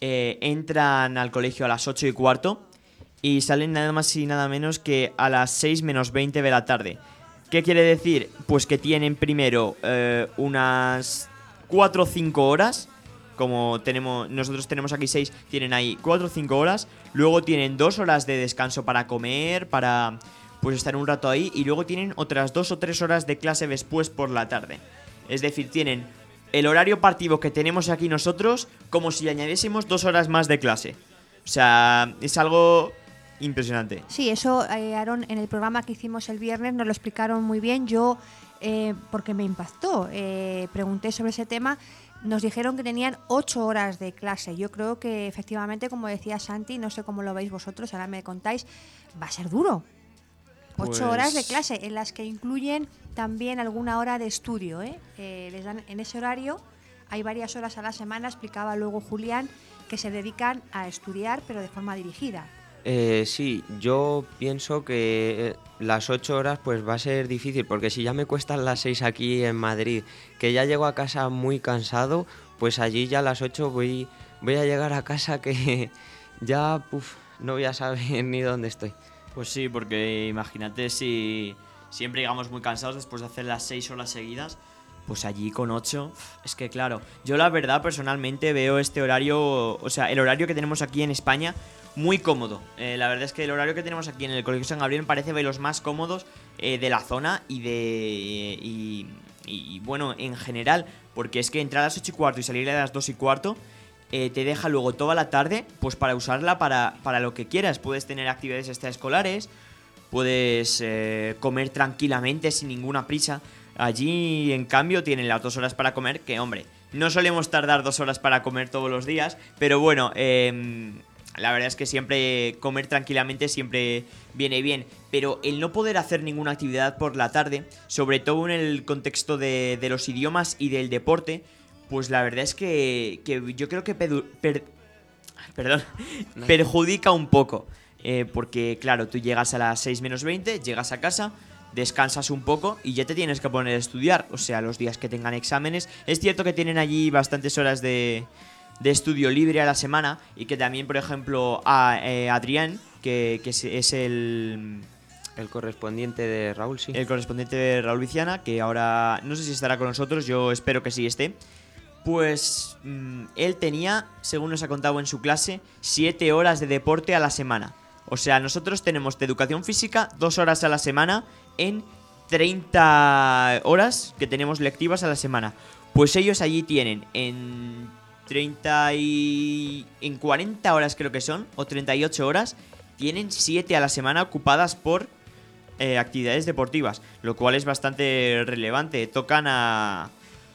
entran al colegio a las 8:15 y salen nada más y nada menos que a las 6 menos 20 de la tarde. ¿Qué quiere decir? Pues que tienen primero unas 4 o 5 horas, como nosotros tenemos aquí 6, tienen ahí 4 o 5 horas, luego tienen 2 horas de descanso para comer, para pues estar un rato ahí, y luego tienen otras 2 o 3 horas de clase después por la tarde. Es decir, tienen el horario partido que tenemos aquí nosotros como si añadiésemos 2 horas más de clase. O sea, es algo impresionante. Sí, eso, Aarón, en el programa que hicimos el viernes nos lo explicaron muy bien. Yo, porque me impactó, pregunté sobre ese tema. Nos dijeron que tenían 8 horas de clase. Yo creo que efectivamente, como decía Santi, no sé cómo lo veis vosotros, ahora me contáis, va a ser duro. 8 horas de clase, en las que incluyen también alguna hora de estudio. Les dan en ese horario, hay varias horas a la semana, explicaba luego Julián, que se dedican a estudiar, pero de forma dirigida. Sí, yo pienso que las 8 horas pues va a ser difícil, porque si ya me cuestan las 6 aquí en Madrid, que ya llego a casa muy cansado, pues allí ya a las 8 voy a llegar a casa que ya no voy a saber ni dónde estoy. Pues sí, porque imagínate si siempre llegamos muy cansados después de hacer las 6 horas seguidas, pues allí con 8, es que claro, yo la verdad personalmente veo este horario, o sea, el horario que tenemos aquí en España, muy cómodo. La verdad es que el horario que tenemos aquí en el Colegio San Gabriel parece de los más cómodos de la zona y bueno, en general, porque es que entrar a las 8:15 y salir a las 2:15 te deja luego toda la tarde pues para usarla para lo que quieras. Puedes tener actividades extraescolares, puedes comer tranquilamente sin ninguna prisa. Allí, en cambio, tienen las 2 horas para comer, que, hombre, no solemos tardar 2 horas para comer todos los días, pero bueno, la verdad es que siempre comer tranquilamente siempre viene bien. Pero el no poder hacer ninguna actividad por la tarde, sobre todo en el contexto de los idiomas y del deporte, pues la verdad es que yo creo que perjudica un poco. Porque, claro, tú llegas a las 6 menos 20, llegas a casa, descansas un poco y ya te tienes que poner a estudiar. O sea, los días que tengan exámenes. Es cierto que tienen allí bastantes horas de estudio libre a la semana y que también, por ejemplo, Adrián, que es el correspondiente de Raúl, sí. El correspondiente de Raúl Viciana, que ahora no sé si estará con nosotros, yo espero que sí esté. Pues él tenía, según nos ha contado en su clase, 7 horas de deporte a la semana. O sea, nosotros tenemos de educación física 2 horas a la semana en 30 horas que tenemos lectivas a la semana. Pues ellos allí tienen en 40 horas creo que son, o 38 horas, tienen 7 a la semana ocupadas por actividades deportivas, lo cual es bastante relevante. Tocan a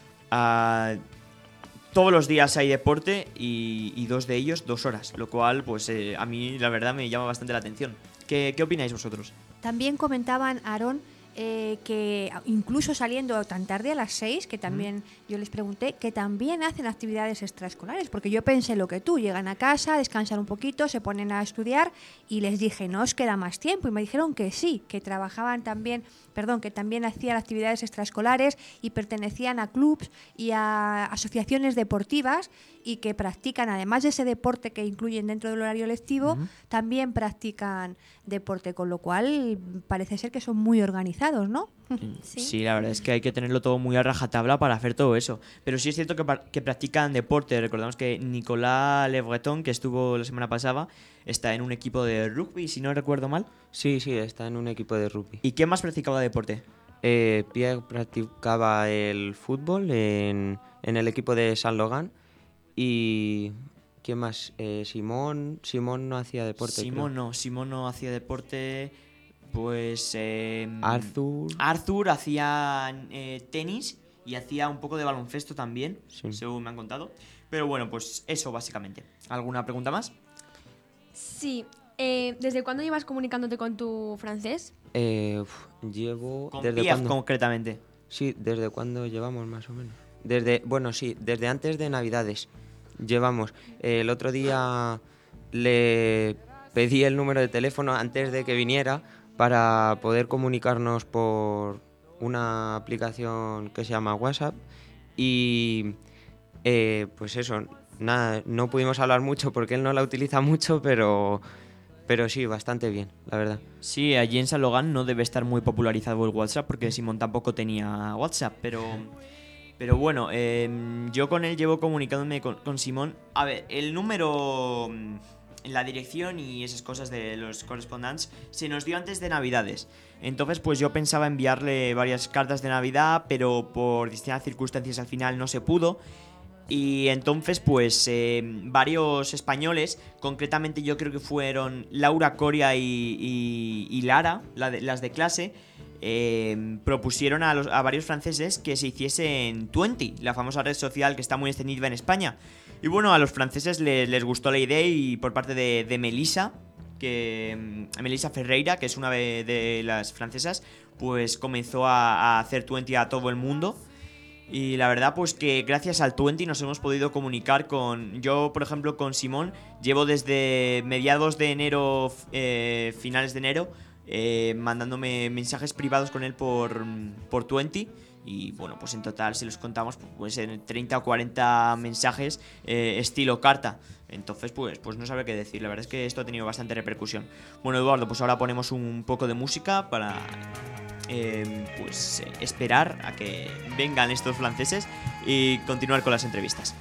todos los días hay deporte y 2 de ellos 2 horas, lo cual pues a mí la verdad me llama bastante la atención. ¿Qué opináis vosotros? También comentaban, Aarón, que incluso saliendo tan tarde a las 6, que también yo les pregunté, que también hacen actividades extraescolares, porque yo pensé lo que tú, llegan a casa, descansan un poquito, se ponen a estudiar y les dije, ¿no os queda más tiempo? Y me dijeron que sí, que trabajaban también, que también hacían actividades extraescolares y pertenecían a clubs y a asociaciones deportivas y que practican, además de ese deporte que incluyen dentro del horario lectivo, también practican deporte, con lo cual parece ser que son muy organizados, ¿no? Sí, la verdad es que hay que tenerlo todo muy a rajatabla para hacer todo eso. Pero sí es cierto que practican deporte. Recordamos que Nicolas Le Breton, que estuvo la semana pasada, está en un equipo de rugby, si no recuerdo mal. Sí, está en un equipo de rugby. ¿Y quién más practicaba deporte? Pierre practicaba el fútbol en el equipo de San Logan y ¿Quién más? Simón no hacía deporte. Simón no hacía deporte. Pues Arthur hacía tenis y hacía un poco de baloncesto también, según me han contado. Pero bueno, pues eso básicamente. ¿Alguna pregunta más? Sí. ¿Desde cuándo llevas comunicándote con tu francés? Llevo... Con ¿Desde Piaf, cuándo? concretamente. Sí, ¿desde cuándo llevamos más o menos? Desde antes de Navidades llevamos. El otro día le pedí el número de teléfono antes de que viniera para poder comunicarnos por una aplicación que se llama WhatsApp y pues eso, nada, no pudimos hablar mucho porque él no la utiliza mucho, pero sí, bastante bien, la verdad. Sí, allí en San Logan no debe estar muy popularizado el WhatsApp porque Simón tampoco tenía WhatsApp, pero bueno, yo con él llevo comunicándome con Simón. A ver, el número, la dirección y esas cosas de los correspondents se nos dio antes de Navidades. Entonces pues yo pensaba enviarle varias cartas de Navidad, pero por distintas circunstancias al final no se pudo. Y entonces pues varios españoles, concretamente yo creo que fueron Laura, Coria y Lara, las de clase, propusieron a varios franceses que se hiciesen Twenty, la famosa red social que está muy extendida en España. Y bueno, a los franceses les gustó la idea y por parte de Melissa, Melissa Ferreira, que es una de las francesas, pues comenzó a hacer Twenty a todo el mundo. Y la verdad pues que gracias al Twenty nos hemos podido comunicar yo por ejemplo con Simón llevo desde mediados de enero, finales de enero, mandándome mensajes privados con él por Twenty. Y bueno, pues en total si los contamos pues en 30 o 40 mensajes estilo carta. Entonces pues no sabe qué decir, la verdad es que esto ha tenido bastante repercusión. Bueno, Eduardo, pues ahora ponemos un poco de música para esperar a que vengan estos franceses y continuar con las entrevistas.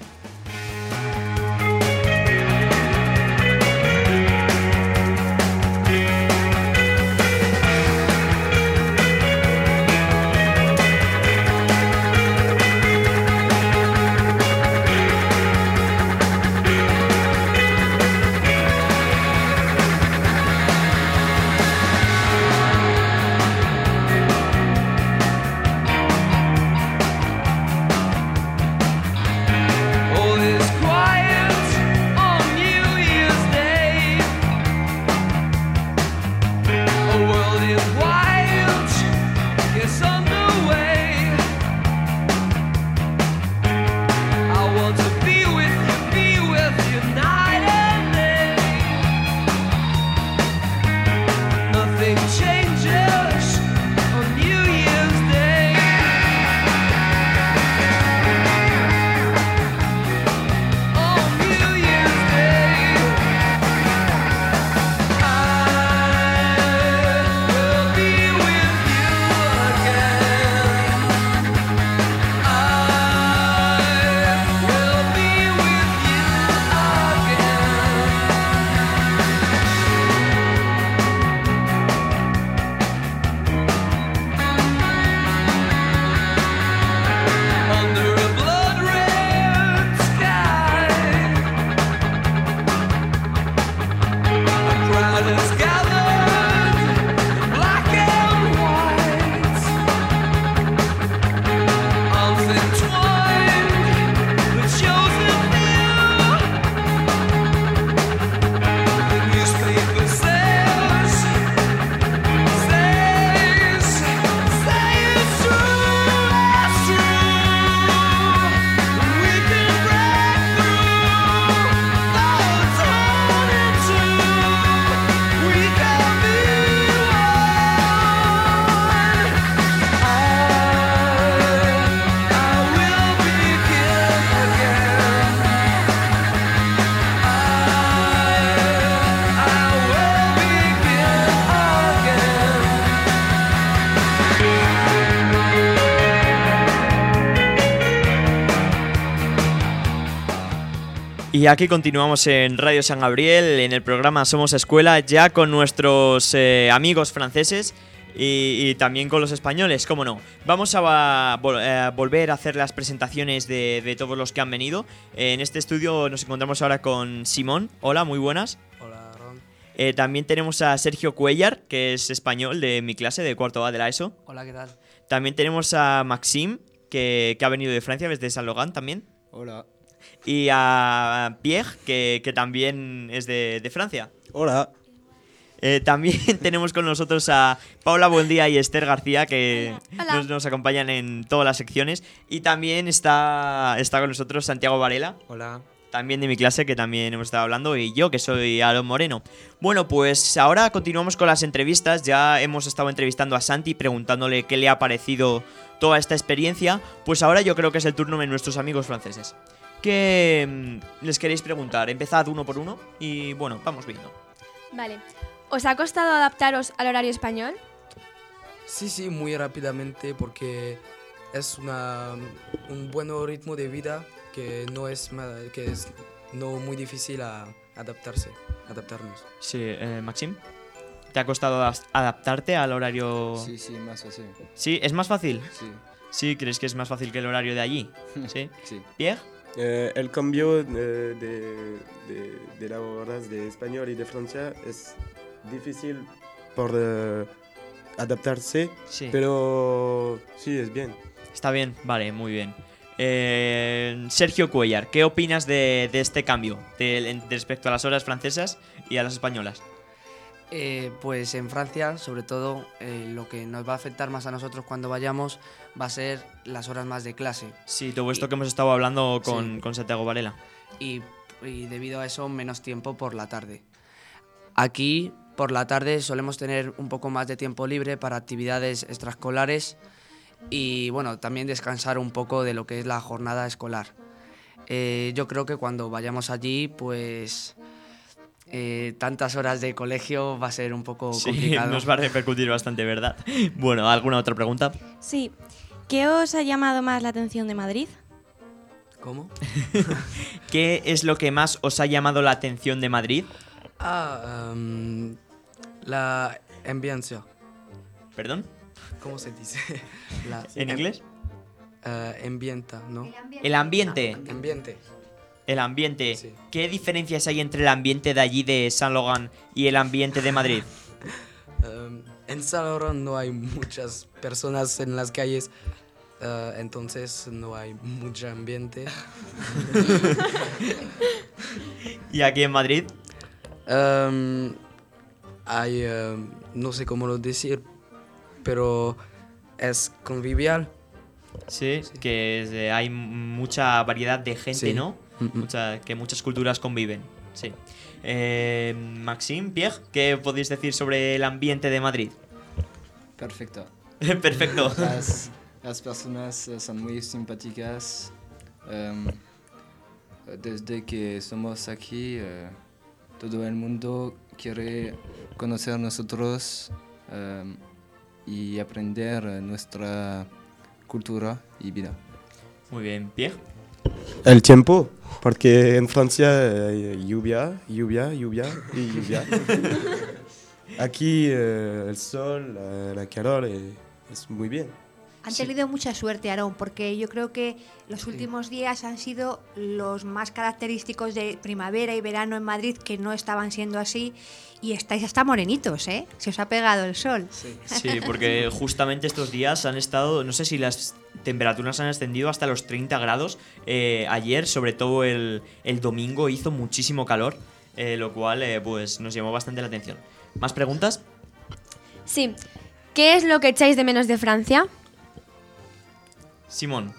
Y aquí continuamos en Radio San Gabriel, en el programa Somos Escuela, ya con nuestros amigos franceses. Y también con los españoles, cómo no. Vamos a volver a hacer las presentaciones de todos los que han venido. En este estudio nos encontramos ahora con Simón. Hola, muy buenas. Hola, Ron. También tenemos a Sergio Cuellar, que es español de mi clase, de cuarto A de la ESO. Hola, ¿qué tal? También tenemos a Maxime, que ha venido de Francia, desde Saint-Laurent también. Hola. Y a Pierre, que también es de Francia. Hola. También tenemos con nosotros a Paula Buendía y Esther García, que Hola. nos acompañan en todas las secciones. Y también está con nosotros Santiago Varela. Hola. También de mi clase, que también hemos estado hablando, y yo, que soy Aaron Moreno. Bueno, pues ahora continuamos con las entrevistas. Ya hemos estado entrevistando a Santi, preguntándole qué le ha parecido toda esta experiencia. Pues ahora yo creo que es el turno de nuestros amigos franceses. ¿Qué les queréis preguntar? Empezad uno por uno y bueno, vamos viendo. Vale. ¿Os ha costado adaptaros al horario español? Sí, muy rápidamente porque es un buen ritmo de vida que no es no muy difícil adaptarnos. Sí, Maxim, ¿te ha costado adaptarte al horario? Sí, más fácil. ¿Sí? ¿Es más fácil? Sí. ¿Sí? ¿Crees que es más fácil que el horario de allí? ¿Sí? Sí. ¿Pierre? El cambio de las horas de español y de Francia es difícil por adaptarse, Sí. pero sí, es bien. Está bien, vale, muy bien. Sergio Cuellar, ¿qué opinas de este cambio respecto a las horas francesas y a las españolas? Pues en Francia, sobre todo, lo que nos va a afectar más a nosotros cuando vayamos va a ser las horas más de clase. Sí, todo esto que hemos estado hablando con Santiago Varela. Y debido a eso, menos tiempo por la tarde. Aquí, por la tarde, solemos tener un poco más de tiempo libre para actividades extraescolares y, bueno, también descansar un poco de lo que es la jornada escolar. Yo creo que cuando vayamos allí, pues tantas horas de colegio va a ser un poco complicado. Sí, nos va a repercutir bastante, ¿verdad? Bueno, ¿alguna otra pregunta? Sí. ¿Qué os ha llamado más la atención de Madrid? ¿Cómo? ¿Qué es lo que más os ha llamado la atención de Madrid? La ambiente. ¿Perdón? ¿Cómo se dice? ¿En inglés? Ambiente, ¿no? El ambiente. Ambiente. El ambiente. Sí. ¿Qué diferencias hay entre el ambiente de allí de Saint-Laurent y el ambiente de Madrid? En Saint-Laurent no hay muchas personas en las calles, entonces no hay mucho ambiente. ¿Y aquí en Madrid? Hay, no sé cómo lo decir, pero es convivial. Sí, que hay mucha variedad de gente, Sí. ¿no? Que muchas culturas conviven. Sí. Maxime, Pierre, ¿qué podéis decir sobre el ambiente de Madrid? Perfecto. Perfecto. Las personas son muy simpáticas. Desde que somos aquí, todo el mundo quiere conocer a nosotros y aprender nuestra cultura y vida. Muy bien, Pierre. El tiempo, porque en Francia hay lluvia y lluvia. Aquí el sol, la calor es muy bien. Han tenido mucha suerte, Aarón, porque yo creo que los últimos días han sido los más característicos de primavera y verano en Madrid, que no estaban siendo así, y estáis hasta morenitos, ¿eh? Se os ha pegado el sol. Sí, porque justamente estos días han estado, no sé si las temperaturas han ascendido hasta los 30 grados. Ayer, sobre todo el domingo, hizo muchísimo calor, lo cual pues nos llamó bastante la atención. ¿Más preguntas? Sí. ¿Qué es lo que echáis de menos de Francia? Simón.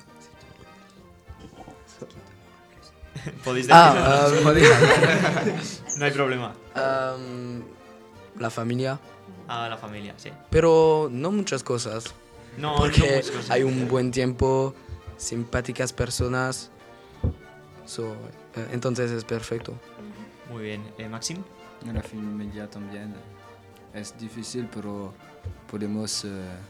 ¿Podéis decir? No hay problema. La familia. La familia, sí. Pero no muchas cosas. No, porque no muchas cosas. hay un buen tiempo, simpáticas personas. Entonces es perfecto. Muy bien. ¿Maxim? La familia también. Es difícil, pero podemos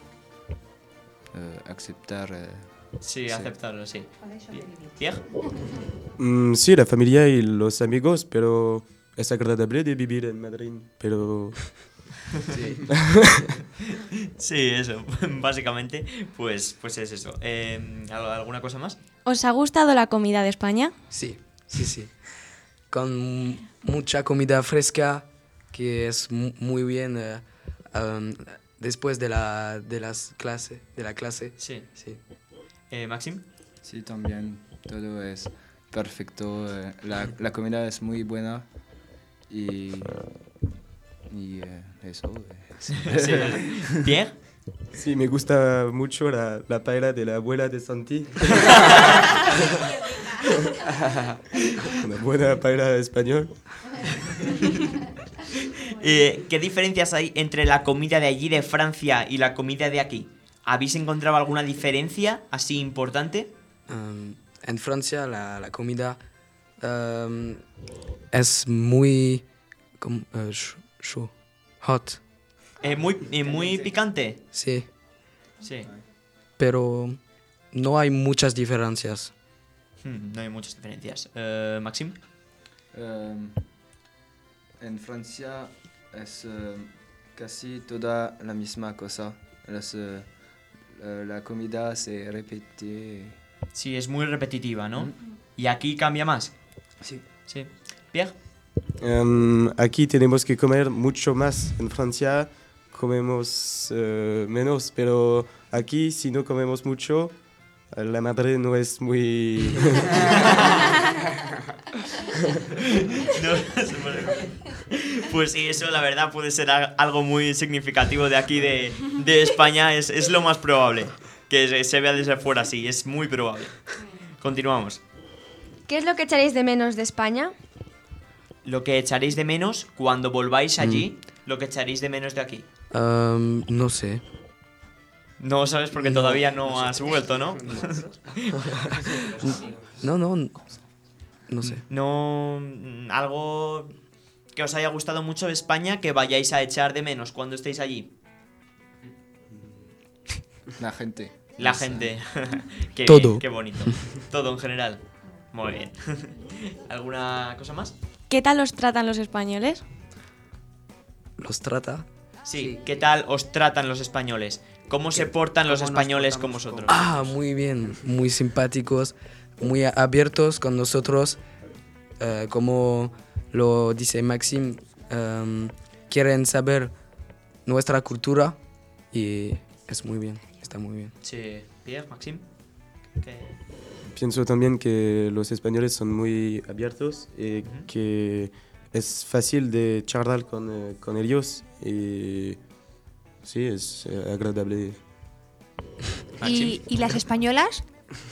aceptar. Sí, aceptarlo, sí. ¿Pierre? Sí, la familia y los amigos, pero es agradable de vivir en Madrid, pero Sí. Sí, eso, básicamente, pues es eso. ¿Alguna cosa más? ¿Os ha gustado la comida de España? Sí. Con mucha comida fresca, que es muy bien después de la clase. Sí. ¿Maxim? Sí, también. Todo es perfecto. La comida es muy buena. Y eso. Sí. ¿Pierre? Sí, me gusta mucho la paella de la abuela de Santi. Una buena paella española. ¿Qué diferencias hay entre la comida de allí de Francia y la comida de aquí? ¿Habéis encontrado alguna diferencia así importante? En Francia la comida es muy hot. ¿Muy picante? Sí. Sí. Pero no hay muchas diferencias. No hay muchas diferencias. ¿Maxim? En Francia es casi toda la misma cosa. La comida se repite. Sí, es muy repetitiva, ¿no? ¿Y aquí cambia más? Sí. ¿Pierre? Aquí tenemos que comer mucho más. En Francia comemos menos, pero aquí si no comemos mucho, la madre no es muy... Pues sí, eso la verdad puede ser algo muy significativo de aquí de España. Es lo más probable que se vea desde fuera así, es muy probable. Continuamos. ¿Qué es lo que echaréis de menos de España? Lo que echaréis de menos cuando volváis allí, lo que echaréis de menos de aquí. No sé. No sabes porque todavía no has vuelto, ¿no? No sé. No, algo que os haya gustado mucho de España que vayáis a echar de menos cuando estéis allí. La gente. La gente. Qué Todo. bien, qué bonito. Todo en general. Muy bien. ¿Alguna cosa más? ¿Qué tal os tratan los españoles? ¿Los trata? Sí, ¿qué tal os tratan los españoles? ¿Cómo se portan los españoles con vosotros? Muy bien, muy simpáticos, muy abiertos con nosotros. Como lo dice Maxim, quieren saber nuestra cultura y es muy bien, está muy bien. Sí, Pierre, Maxim. Pienso también que los españoles son muy abiertos y que es fácil de charlar con ellos y sí, es agradable. ¿Y las españolas?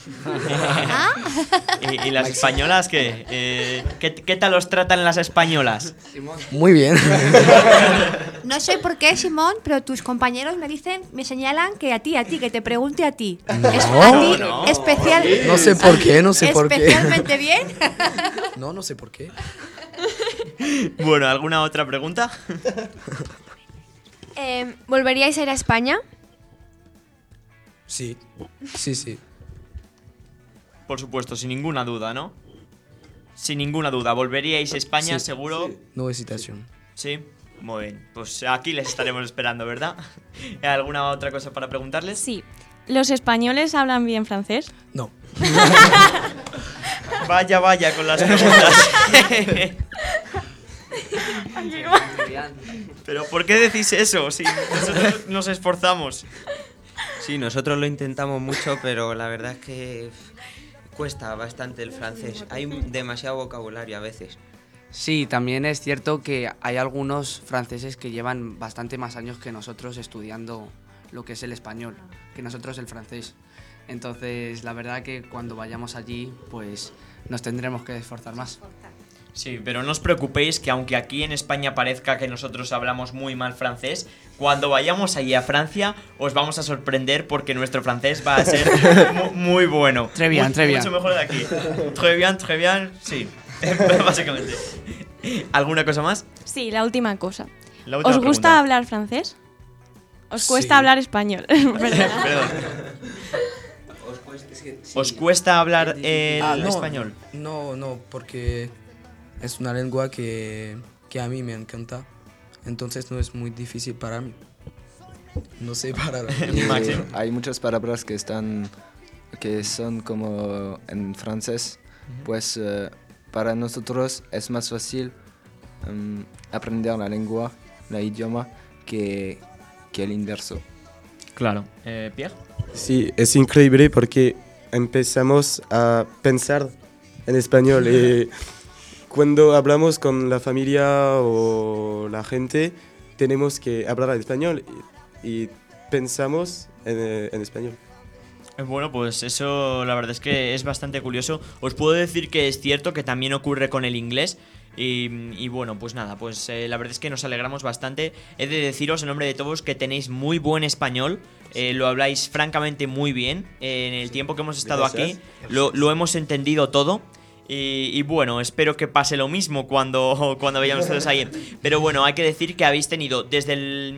¿Y las españolas qué? ¿Qué tal os tratan las españolas? Muy bien. No sé por qué, Simón, pero tus compañeros me señalan que a ti, que te pregunte a ti. No, especial. No sé por qué. ¿Especialmente bien? No sé por qué. Bueno, ¿alguna otra pregunta? ¿Volveríais a ir a España? Sí. Por supuesto, sin ninguna duda, ¿no? Sin ninguna duda. ¿Volveríais a España, Sí, seguro? sí. No hesitación. Sí, muy bien. Pues aquí les estaremos esperando, ¿verdad? ¿Alguna otra cosa para preguntarles? Sí. ¿Los españoles hablan bien francés? No. Vaya con las preguntas. Pero ¿por qué decís eso? Si nosotros nos esforzamos. Sí, nosotros lo intentamos mucho, pero la verdad es que cuesta bastante el francés. Hay demasiado vocabulario a veces. Sí, también es cierto que hay algunos franceses que llevan bastante más años que nosotros estudiando lo que es el español, que nosotros el francés. Entonces, la verdad que cuando vayamos allí, pues nos tendremos que esforzar más. Sí, pero no os preocupéis que aunque aquí en España parezca que nosotros hablamos muy mal francés, cuando vayamos allí a Francia os vamos a sorprender porque nuestro francés va a ser muy bueno. Très bien. Mucho mejor de aquí. Très bien, sí. Básicamente. ¿Alguna cosa más? Sí, la última cosa. La última ¿Os gusta pregunta. hablar francés? ¿Os cuesta Sí. hablar español? Perdón. ¿Os cuesta hablar el no, español? No, porque es una lengua que a mí me encanta. entonces no es muy difícil para mí. No sé para hay muchas palabras que son como en francés, pues para nosotros es más fácil aprender la lengua, el idioma, que el inverso. Claro. ¿Pierre? Sí, es increíble porque empezamos a pensar en español y cuando hablamos con la familia o la gente tenemos que hablar en español y pensamos en español. Bueno, pues eso la verdad es que es bastante curioso. Os puedo decir que es cierto que también ocurre con el inglés. Y bueno, pues nada, pues la verdad es que nos alegramos bastante. He de deciros en nombre de todos que tenéis muy buen español. Lo habláis francamente muy bien. En el tiempo que hemos estado aquí lo hemos entendido todo. Y bueno, espero que pase lo mismo cuando vayamos todos ahí. Pero bueno, hay que decir que habéis tenido desde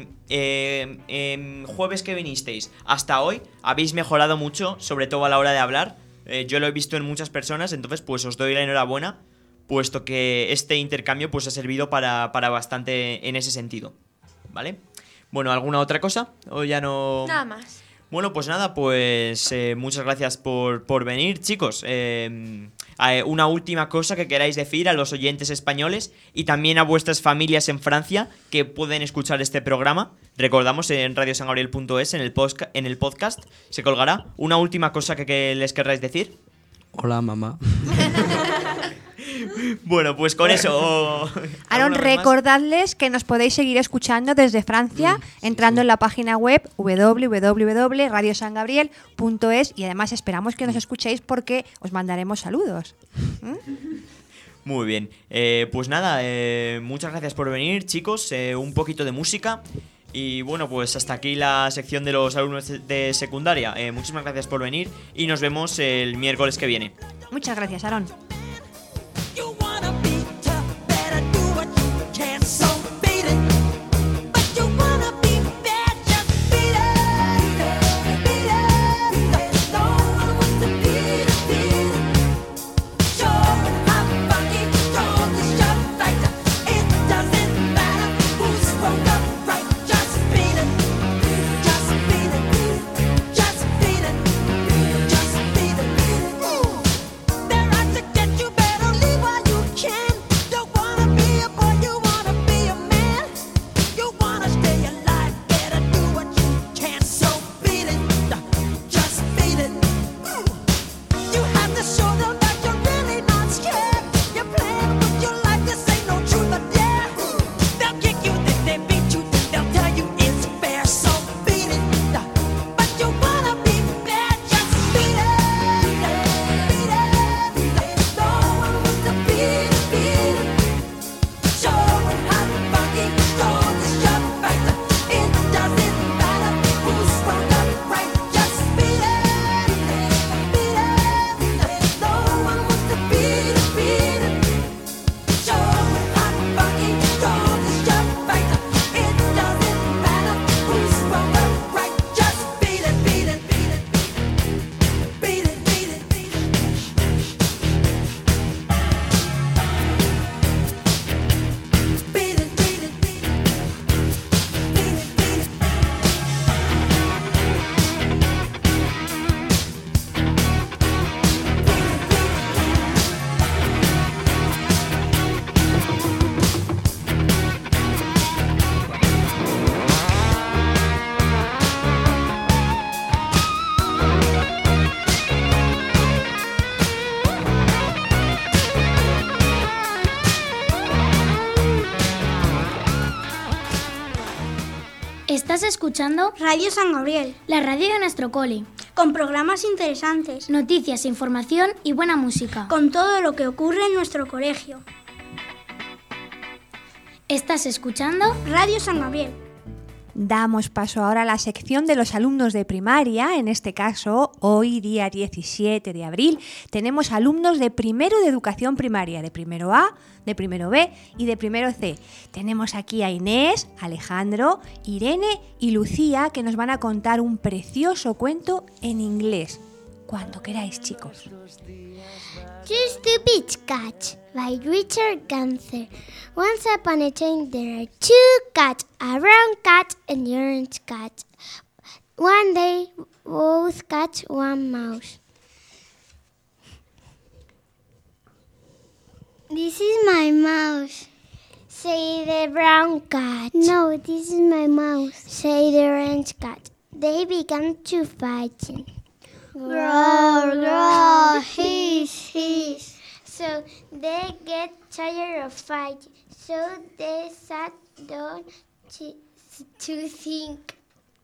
el jueves que vinisteis hasta hoy, habéis mejorado mucho, sobre todo a la hora de hablar. Yo lo he visto en muchas personas, entonces pues os doy la enhorabuena, puesto que este intercambio pues ha servido para bastante en ese sentido, ¿vale? Bueno, ¿alguna otra cosa? ¿O ya no...? Nada más. Bueno, pues nada, pues muchas gracias por venir, chicos. Una última cosa que queráis decir a los oyentes españoles y también a vuestras familias en Francia que pueden escuchar este programa. Recordamos en radiosangabriel.es, en el podcast se colgará. Una última cosa que les querráis decir. Hola, mamá. Bueno, pues con eso... Aaron, recordadles que nos podéis seguir escuchando desde Francia entrando en la página web www.radiosangabriel.es y además esperamos que nos escuchéis porque os mandaremos saludos. Muy bien, pues nada, muchas gracias por venir, chicos, un poquito de música. Y bueno, pues hasta aquí la sección de los alumnos de secundaria. Muchísimas gracias por venir y nos vemos el miércoles que viene. Muchas gracias, Aaron. Estás escuchando Radio San Gabriel, la radio de nuestro cole, con programas interesantes, noticias, información y buena música, con todo lo que ocurre en nuestro colegio. Estás escuchando Radio San Gabriel. Damos paso ahora a la sección de los alumnos de primaria. En este caso, hoy, día 17 de abril, tenemos alumnos de primero de educación primaria, de primero A, de primero B y de primero C. Tenemos aquí a Inés, Alejandro, Irene y Lucía, que nos van a contar un precioso cuento en inglés. Cuando queráis, chicos. Choose the Beach Cat by Richard Gunther. Once upon a time there are two cats, a brown cat and an orange cat. One day both cats one mouse. This is my mouse, say the brown cat. No, this is my mouse, say the orange cat. They began to fight. Roar, roar, hiss, hiss. So they get tired of fighting. So they sat down to think.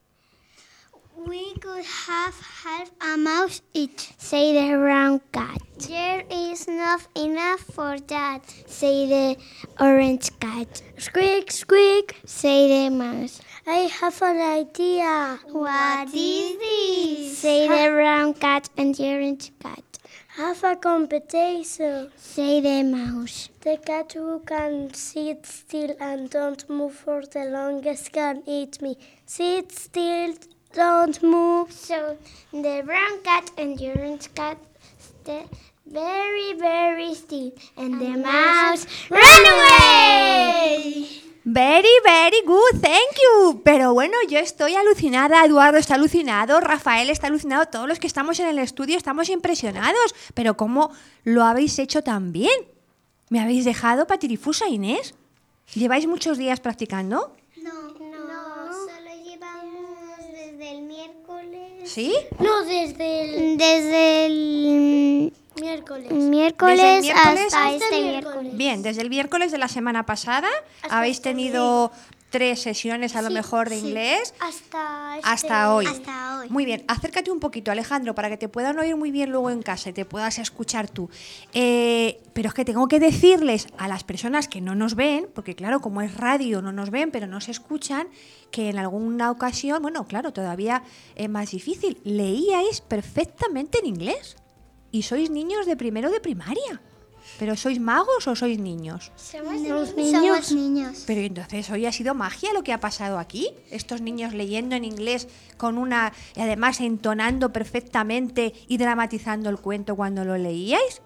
We could have half a mouse each, say the brown cat. There is not enough for that, say the orange cat. Squeak, squeak, say the mouse. I have an idea. What is this? Say the brown cat and the orange cat. Have a competition, say the mouse. The cat who can sit still and don't move for the longest can eat me. Sit still, don't move. So the brown cat and the orange cat stay very, very still, and the mouse ran away. Very, very good, thank you. Pero bueno, yo estoy alucinada, Eduardo está alucinado, Rafael está alucinado, todos los que estamos en el estudio estamos impresionados. Pero ¿cómo lo habéis hecho tan bien? ¿Me habéis dejado patirifusa, Inés? ¿Lleváis muchos días practicando? No, solo llevamos desde el miércoles. ¿Sí? No, desde el miércoles hasta este miércoles. Bien, desde el miércoles de la semana pasada habéis tenido 3 sesiones a lo mejor de inglés hasta hoy. Muy bien, acércate un poquito, Alejandro, para que te puedan oír muy bien luego en casa y te puedas escuchar tú. Pero es que tengo que decirles a las personas que no nos ven, porque claro, como es radio no nos ven, pero nos escuchan, que en alguna ocasión, bueno, claro, todavía es más difícil, leíais perfectamente en inglés. Y sois niños de primero de primaria. ¿Pero sois magos o sois niños? Somos niños. Pero entonces hoy ha sido magia lo que ha pasado aquí. Estos niños leyendo en inglés y además entonando perfectamente y dramatizando el cuento cuando lo leíais.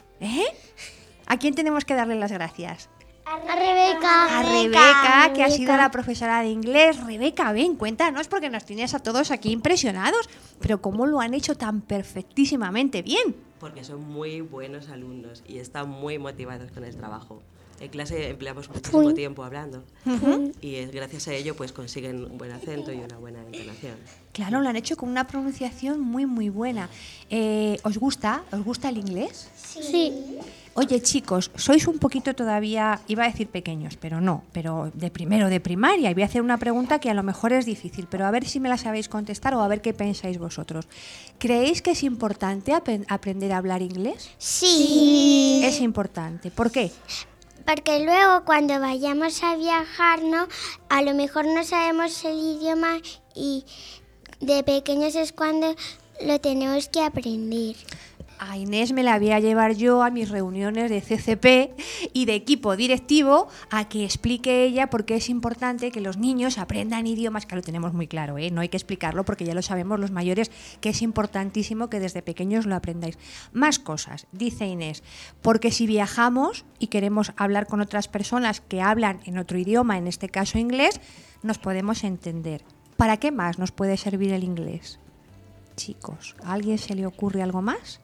¿A quién tenemos que darle las gracias? A Rebeca. A Rebeca, que ha sido la profesora de inglés. Rebeca, ven, cuéntanos, porque nos tienes a todos aquí impresionados. Pero ¿cómo lo han hecho tan perfectísimamente bien? Porque son muy buenos alumnos y están muy motivados con el trabajo. En clase empleamos muchísimo tiempo hablando y gracias a ello pues consiguen un buen acento y una buena entonación. Claro, lo han hecho con una pronunciación muy, muy buena. ¿Os gusta el inglés? Sí. Oye, chicos, sois un poquito todavía, iba a decir pequeños, pero no, pero de primero de primaria. Y voy a hacer una pregunta que a lo mejor es difícil, pero a ver si me la sabéis contestar o a ver qué pensáis vosotros. ¿Creéis que es importante aprender a hablar inglés? Sí. Es importante. ¿Por qué? Porque luego cuando vayamos a viajar, ¿no? A lo mejor no sabemos el idioma y de pequeños es cuando lo tenemos que aprender. A Inés me la voy a llevar yo a mis reuniones de CCP y de equipo directivo a que explique ella por qué es importante que los niños aprendan idiomas, que lo tenemos muy claro, no hay que explicarlo porque ya lo sabemos los mayores, que es importantísimo que desde pequeños lo aprendáis. Más cosas, dice Inés, porque si viajamos y queremos hablar con otras personas que hablan en otro idioma, en este caso inglés, nos podemos entender. ¿Para qué más nos puede servir el inglés? Chicos, ¿a alguien se le ocurre algo más?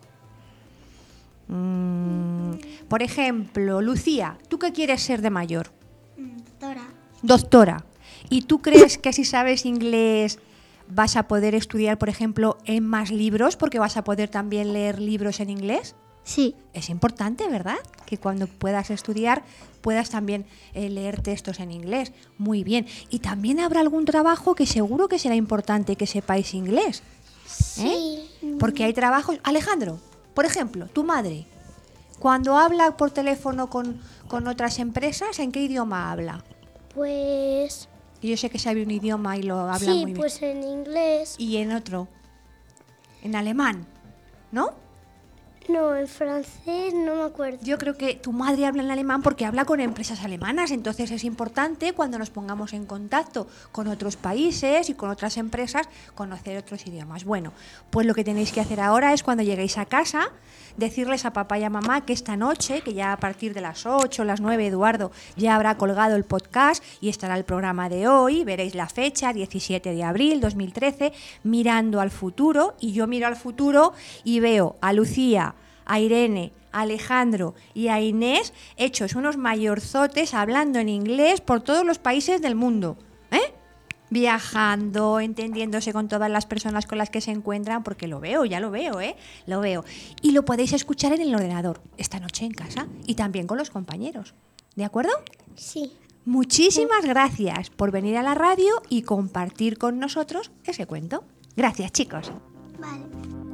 Por ejemplo, Lucía, ¿tú qué quieres ser de mayor? Doctora. ¿Y tú crees que si sabes inglés vas a poder estudiar, por ejemplo, en más libros porque vas a poder también leer libros en inglés? Sí. Es importante, ¿verdad? Que cuando puedas estudiar puedas también leer textos en inglés. Muy bien. Y también habrá algún trabajo que seguro que será importante que sepáis inglés. Sí. Porque hay trabajos... Alejandro, por ejemplo, tu madre, cuando habla por teléfono con otras empresas, ¿en qué idioma habla? Pues... Yo sé que sabe un idioma y lo habla muy bien. Sí, pues en inglés. ¿Y en otro? En alemán, ¿no? No, en francés no me acuerdo. Yo creo que tu madre habla en alemán porque habla con empresas alemanas, entonces es importante cuando nos pongamos en contacto con otros países y con otras empresas conocer otros idiomas. Bueno, pues lo que tenéis que hacer ahora es cuando lleguéis a casa decirles a papá y a mamá que esta noche, que ya a partir de las 8 o las 9 Eduardo ya habrá colgado el podcast y estará el programa de hoy, veréis la fecha, 17 de abril 2013, mirando al futuro, y yo miro al futuro y veo a Lucía, a Irene, a Alejandro y a Inés hechos unos mayorzotes hablando en inglés por todos los países del mundo, viajando, entendiéndose con todas las personas con las que se encuentran, porque lo veo, ya lo veo, lo veo. Y lo podéis escuchar en el ordenador esta noche en casa y también con los compañeros. ¿De acuerdo? Sí. Muchísimas gracias por venir a la radio y compartir con nosotros ese cuento. Gracias, chicos. Vale.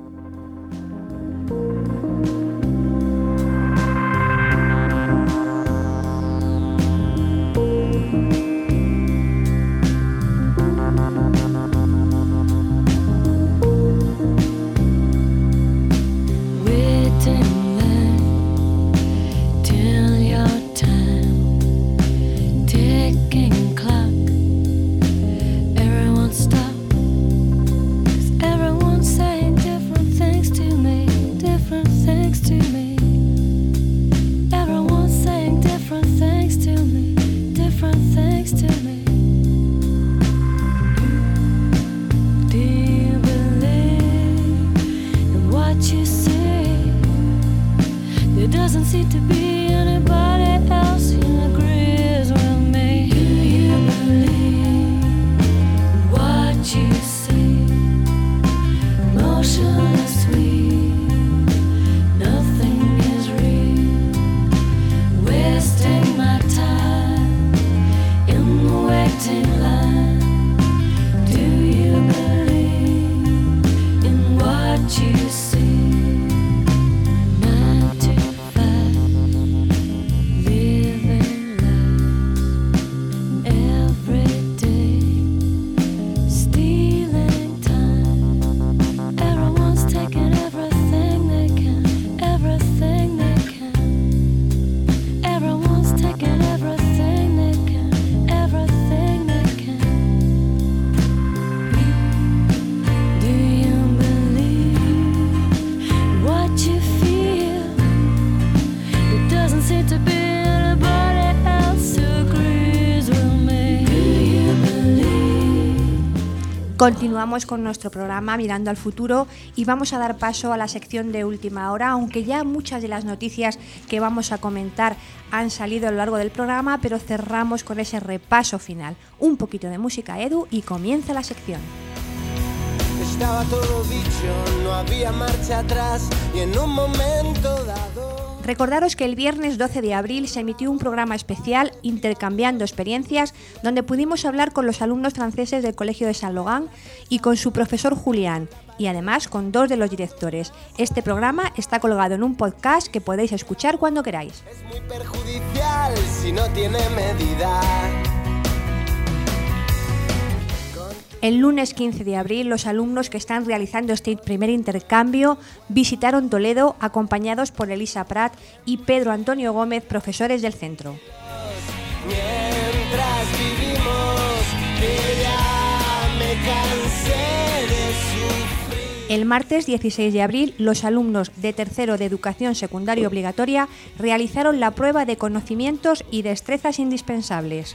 Continuamos con nuestro programa Mirando al Futuro y vamos a dar paso a la sección de última hora, aunque ya muchas de las noticias que vamos a comentar han salido a lo largo del programa, pero cerramos con ese repaso final. Un poquito de música, Edu, y comienza la sección. Estaba todo dicho, no había marcha atrás y en un momento dado... Recordaros que el viernes 12 de abril se emitió un programa especial Intercambiando Experiencias, donde pudimos hablar con los alumnos franceses del Colegio de Saint-Laurent y con su profesor Julián, y además con 2 de los directores. Este programa está colgado en un podcast que podéis escuchar cuando queráis. Es muy perjudicial si no tiene medida. El lunes 15 de abril, los alumnos que están realizando este primer intercambio visitaron Toledo acompañados por Elisa Prat y Pedro Antonio Gómez, profesores del centro. Mientras vivimos, que ya me cansé de sufrir. El martes 16 de abril, los alumnos de tercero de Educación Secundaria Obligatoria realizaron la prueba de conocimientos y destrezas indispensables.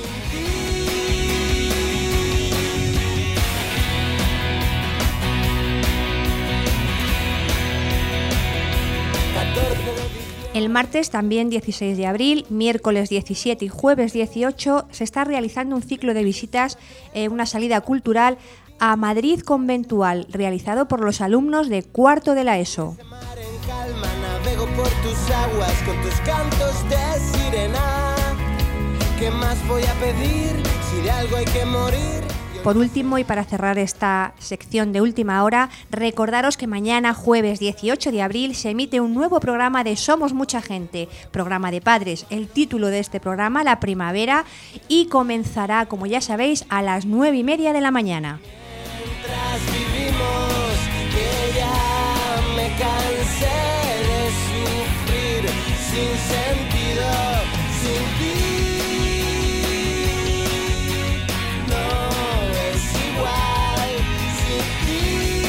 El martes, también 16 de abril, miércoles 17 y jueves 18, se está realizando un ciclo de visitas, una salida cultural a Madrid Conventual, realizado por los alumnos de cuarto de la ESO. En calma navego por tus aguas con tus cantos de sirena. ¿Qué más voy a pedir si de algo hay que morir? Por último, y para cerrar esta sección de última hora, recordaros que mañana, jueves 18 de abril, se emite un nuevo programa de Somos Mucha Gente, programa de padres. El título de este programa, La Primavera, y comenzará, como ya sabéis, a las 9:30 de la mañana. Mientras vivimos, que ya me cansé sin sentido, sin ti. No es igual sin ti.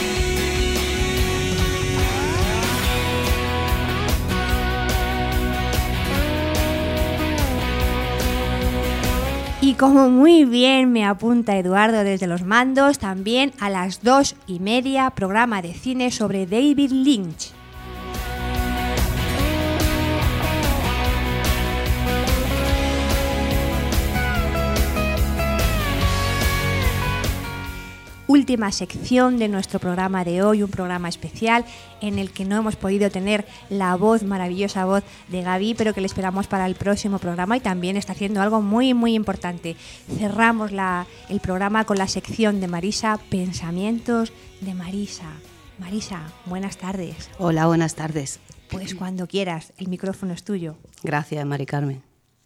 Y como muy bien me apunta Eduardo desde los mandos, también a las 2:30 programa de cine sobre David Lynch. Última sección de nuestro programa de hoy, un programa especial en el que no hemos podido tener la maravillosa voz de Gaby, pero que le esperamos para el próximo programa y también está haciendo algo muy muy importante. Cerramos el programa con la sección de Marisa, Pensamientos de Marisa. Marisa, buenas tardes. Hola, buenas tardes. Pues cuando quieras, el micrófono es tuyo. Gracias, Mari Carmen.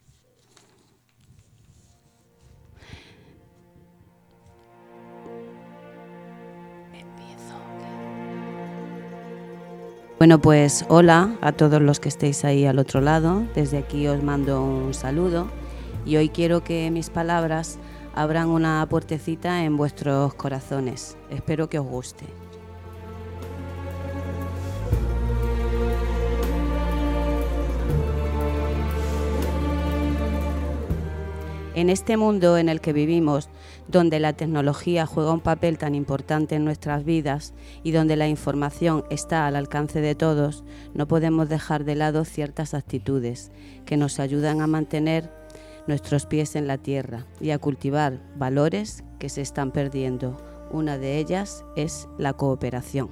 Bueno, pues hola a todos los que estéis ahí al otro lado. Desde aquí os mando un saludo y hoy quiero que mis palabras abran una puertecita en vuestros corazones. Espero que os guste. En este mundo en el que vivimos, donde la tecnología juega un papel tan importante en nuestras vidas y donde la información está al alcance de todos, no podemos dejar de lado ciertas actitudes que nos ayudan a mantener nuestros pies en la tierra y a cultivar valores que se están perdiendo. Una de ellas es la cooperación.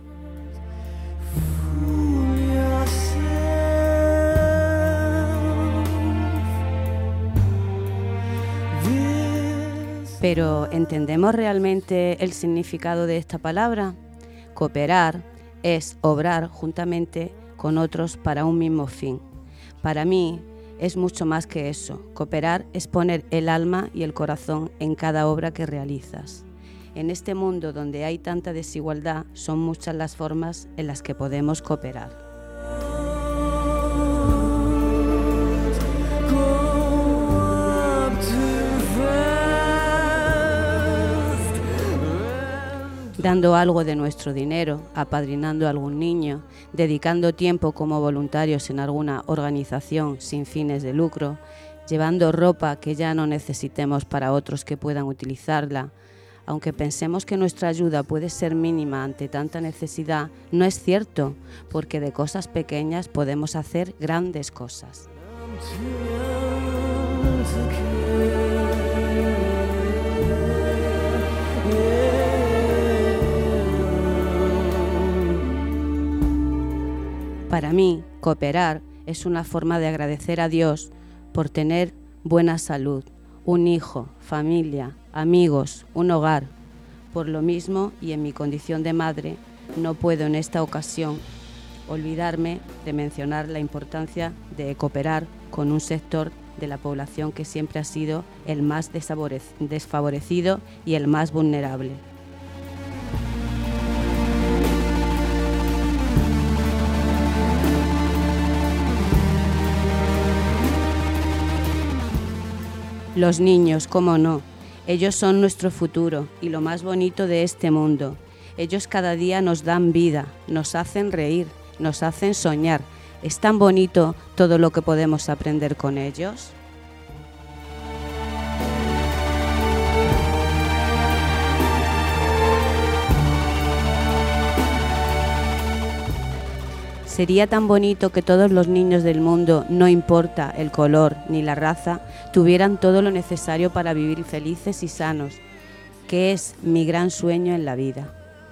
Pero ¿entendemos realmente el significado de esta palabra? Cooperar es obrar juntamente con otros para un mismo fin. Para mí es mucho más que eso. Cooperar es poner el alma y el corazón en cada obra que realizas. En este mundo donde hay tanta desigualdad, son muchas las formas en las que podemos cooperar. Dando algo de nuestro dinero, apadrinando a algún niño, dedicando tiempo como voluntarios en alguna organización sin fines de lucro, llevando ropa que ya no necesitemos para otros que puedan utilizarla. Aunque pensemos que nuestra ayuda puede ser mínima ante tanta necesidad, no es cierto, porque de cosas pequeñas podemos hacer grandes cosas. Para mí, cooperar es una forma de agradecer a Dios por tener buena salud, un hijo, familia, amigos, un hogar. Por lo mismo, y en mi condición de madre, no puedo en esta ocasión olvidarme de mencionar la importancia de cooperar con un sector de la población que siempre ha sido el más desfavorecido y el más vulnerable. Los niños, cómo no, ellos son nuestro futuro y lo más bonito de este mundo. Ellos cada día nos dan vida, nos hacen reír, nos hacen soñar. ¿Es tan bonito todo lo que podemos aprender con ellos? Sería tan bonito que todos los niños del mundo, no importa el color ni la raza, tuvieran todo lo necesario para vivir felices y sanos, que es mi gran sueño en la vida.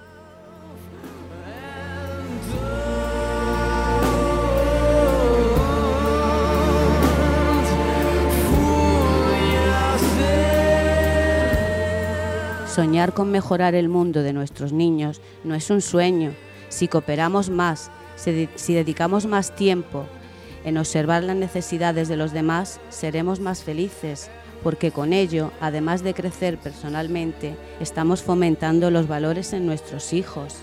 Soñar con mejorar el mundo de nuestros niños no es un sueño. Si cooperamos más, si dedicamos más tiempo en observar las necesidades de los demás, seremos más felices, porque con ello, además de crecer personalmente, estamos fomentando los valores en nuestros hijos.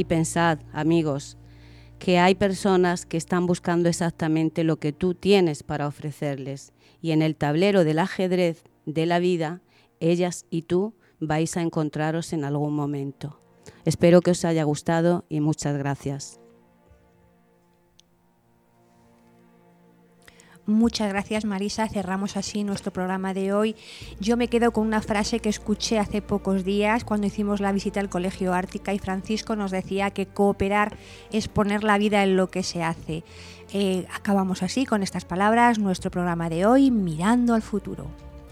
Y pensad, amigos, que hay personas que están buscando exactamente lo que tú tienes para ofrecerles. Y en el tablero del ajedrez de la vida, ellas y tú vais a encontraros en algún momento. Espero que os haya gustado y muchas gracias. Muchas gracias, Marisa. Cerramos así nuestro programa de hoy. Yo me quedo con una frase que escuché hace pocos días cuando hicimos la visita al Colegio Ártica y Francisco nos decía que cooperar es poner la vida en lo que se hace. Acabamos así con estas palabras nuestro programa de hoy, Mirando al Futuro.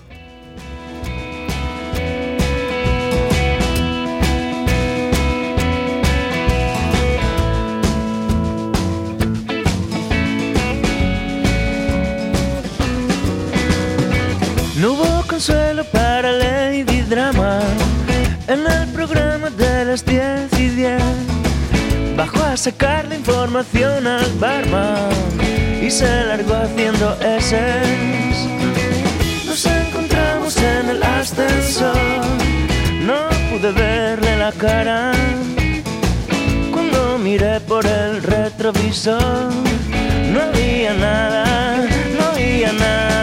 No hubo consuelo para Lady Drama en el programa de las 10:10. Bajó a sacarle información al barman y se largó haciendo eses. Nos encontramos en el ascensor, no pude verle la cara. Cuando miré por el retrovisor, no había nada, no había nada.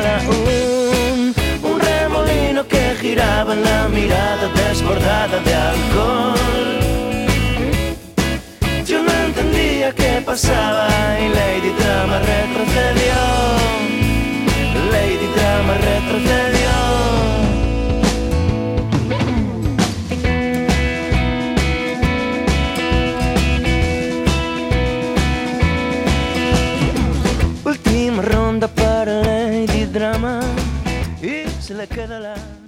Que giraba en la mirada desbordada de alcohol. Yo no entendía qué pasaba y Lady Drama retrocedió. Lady Drama retrocedió. Última ronda para Lady Drama y se le queda la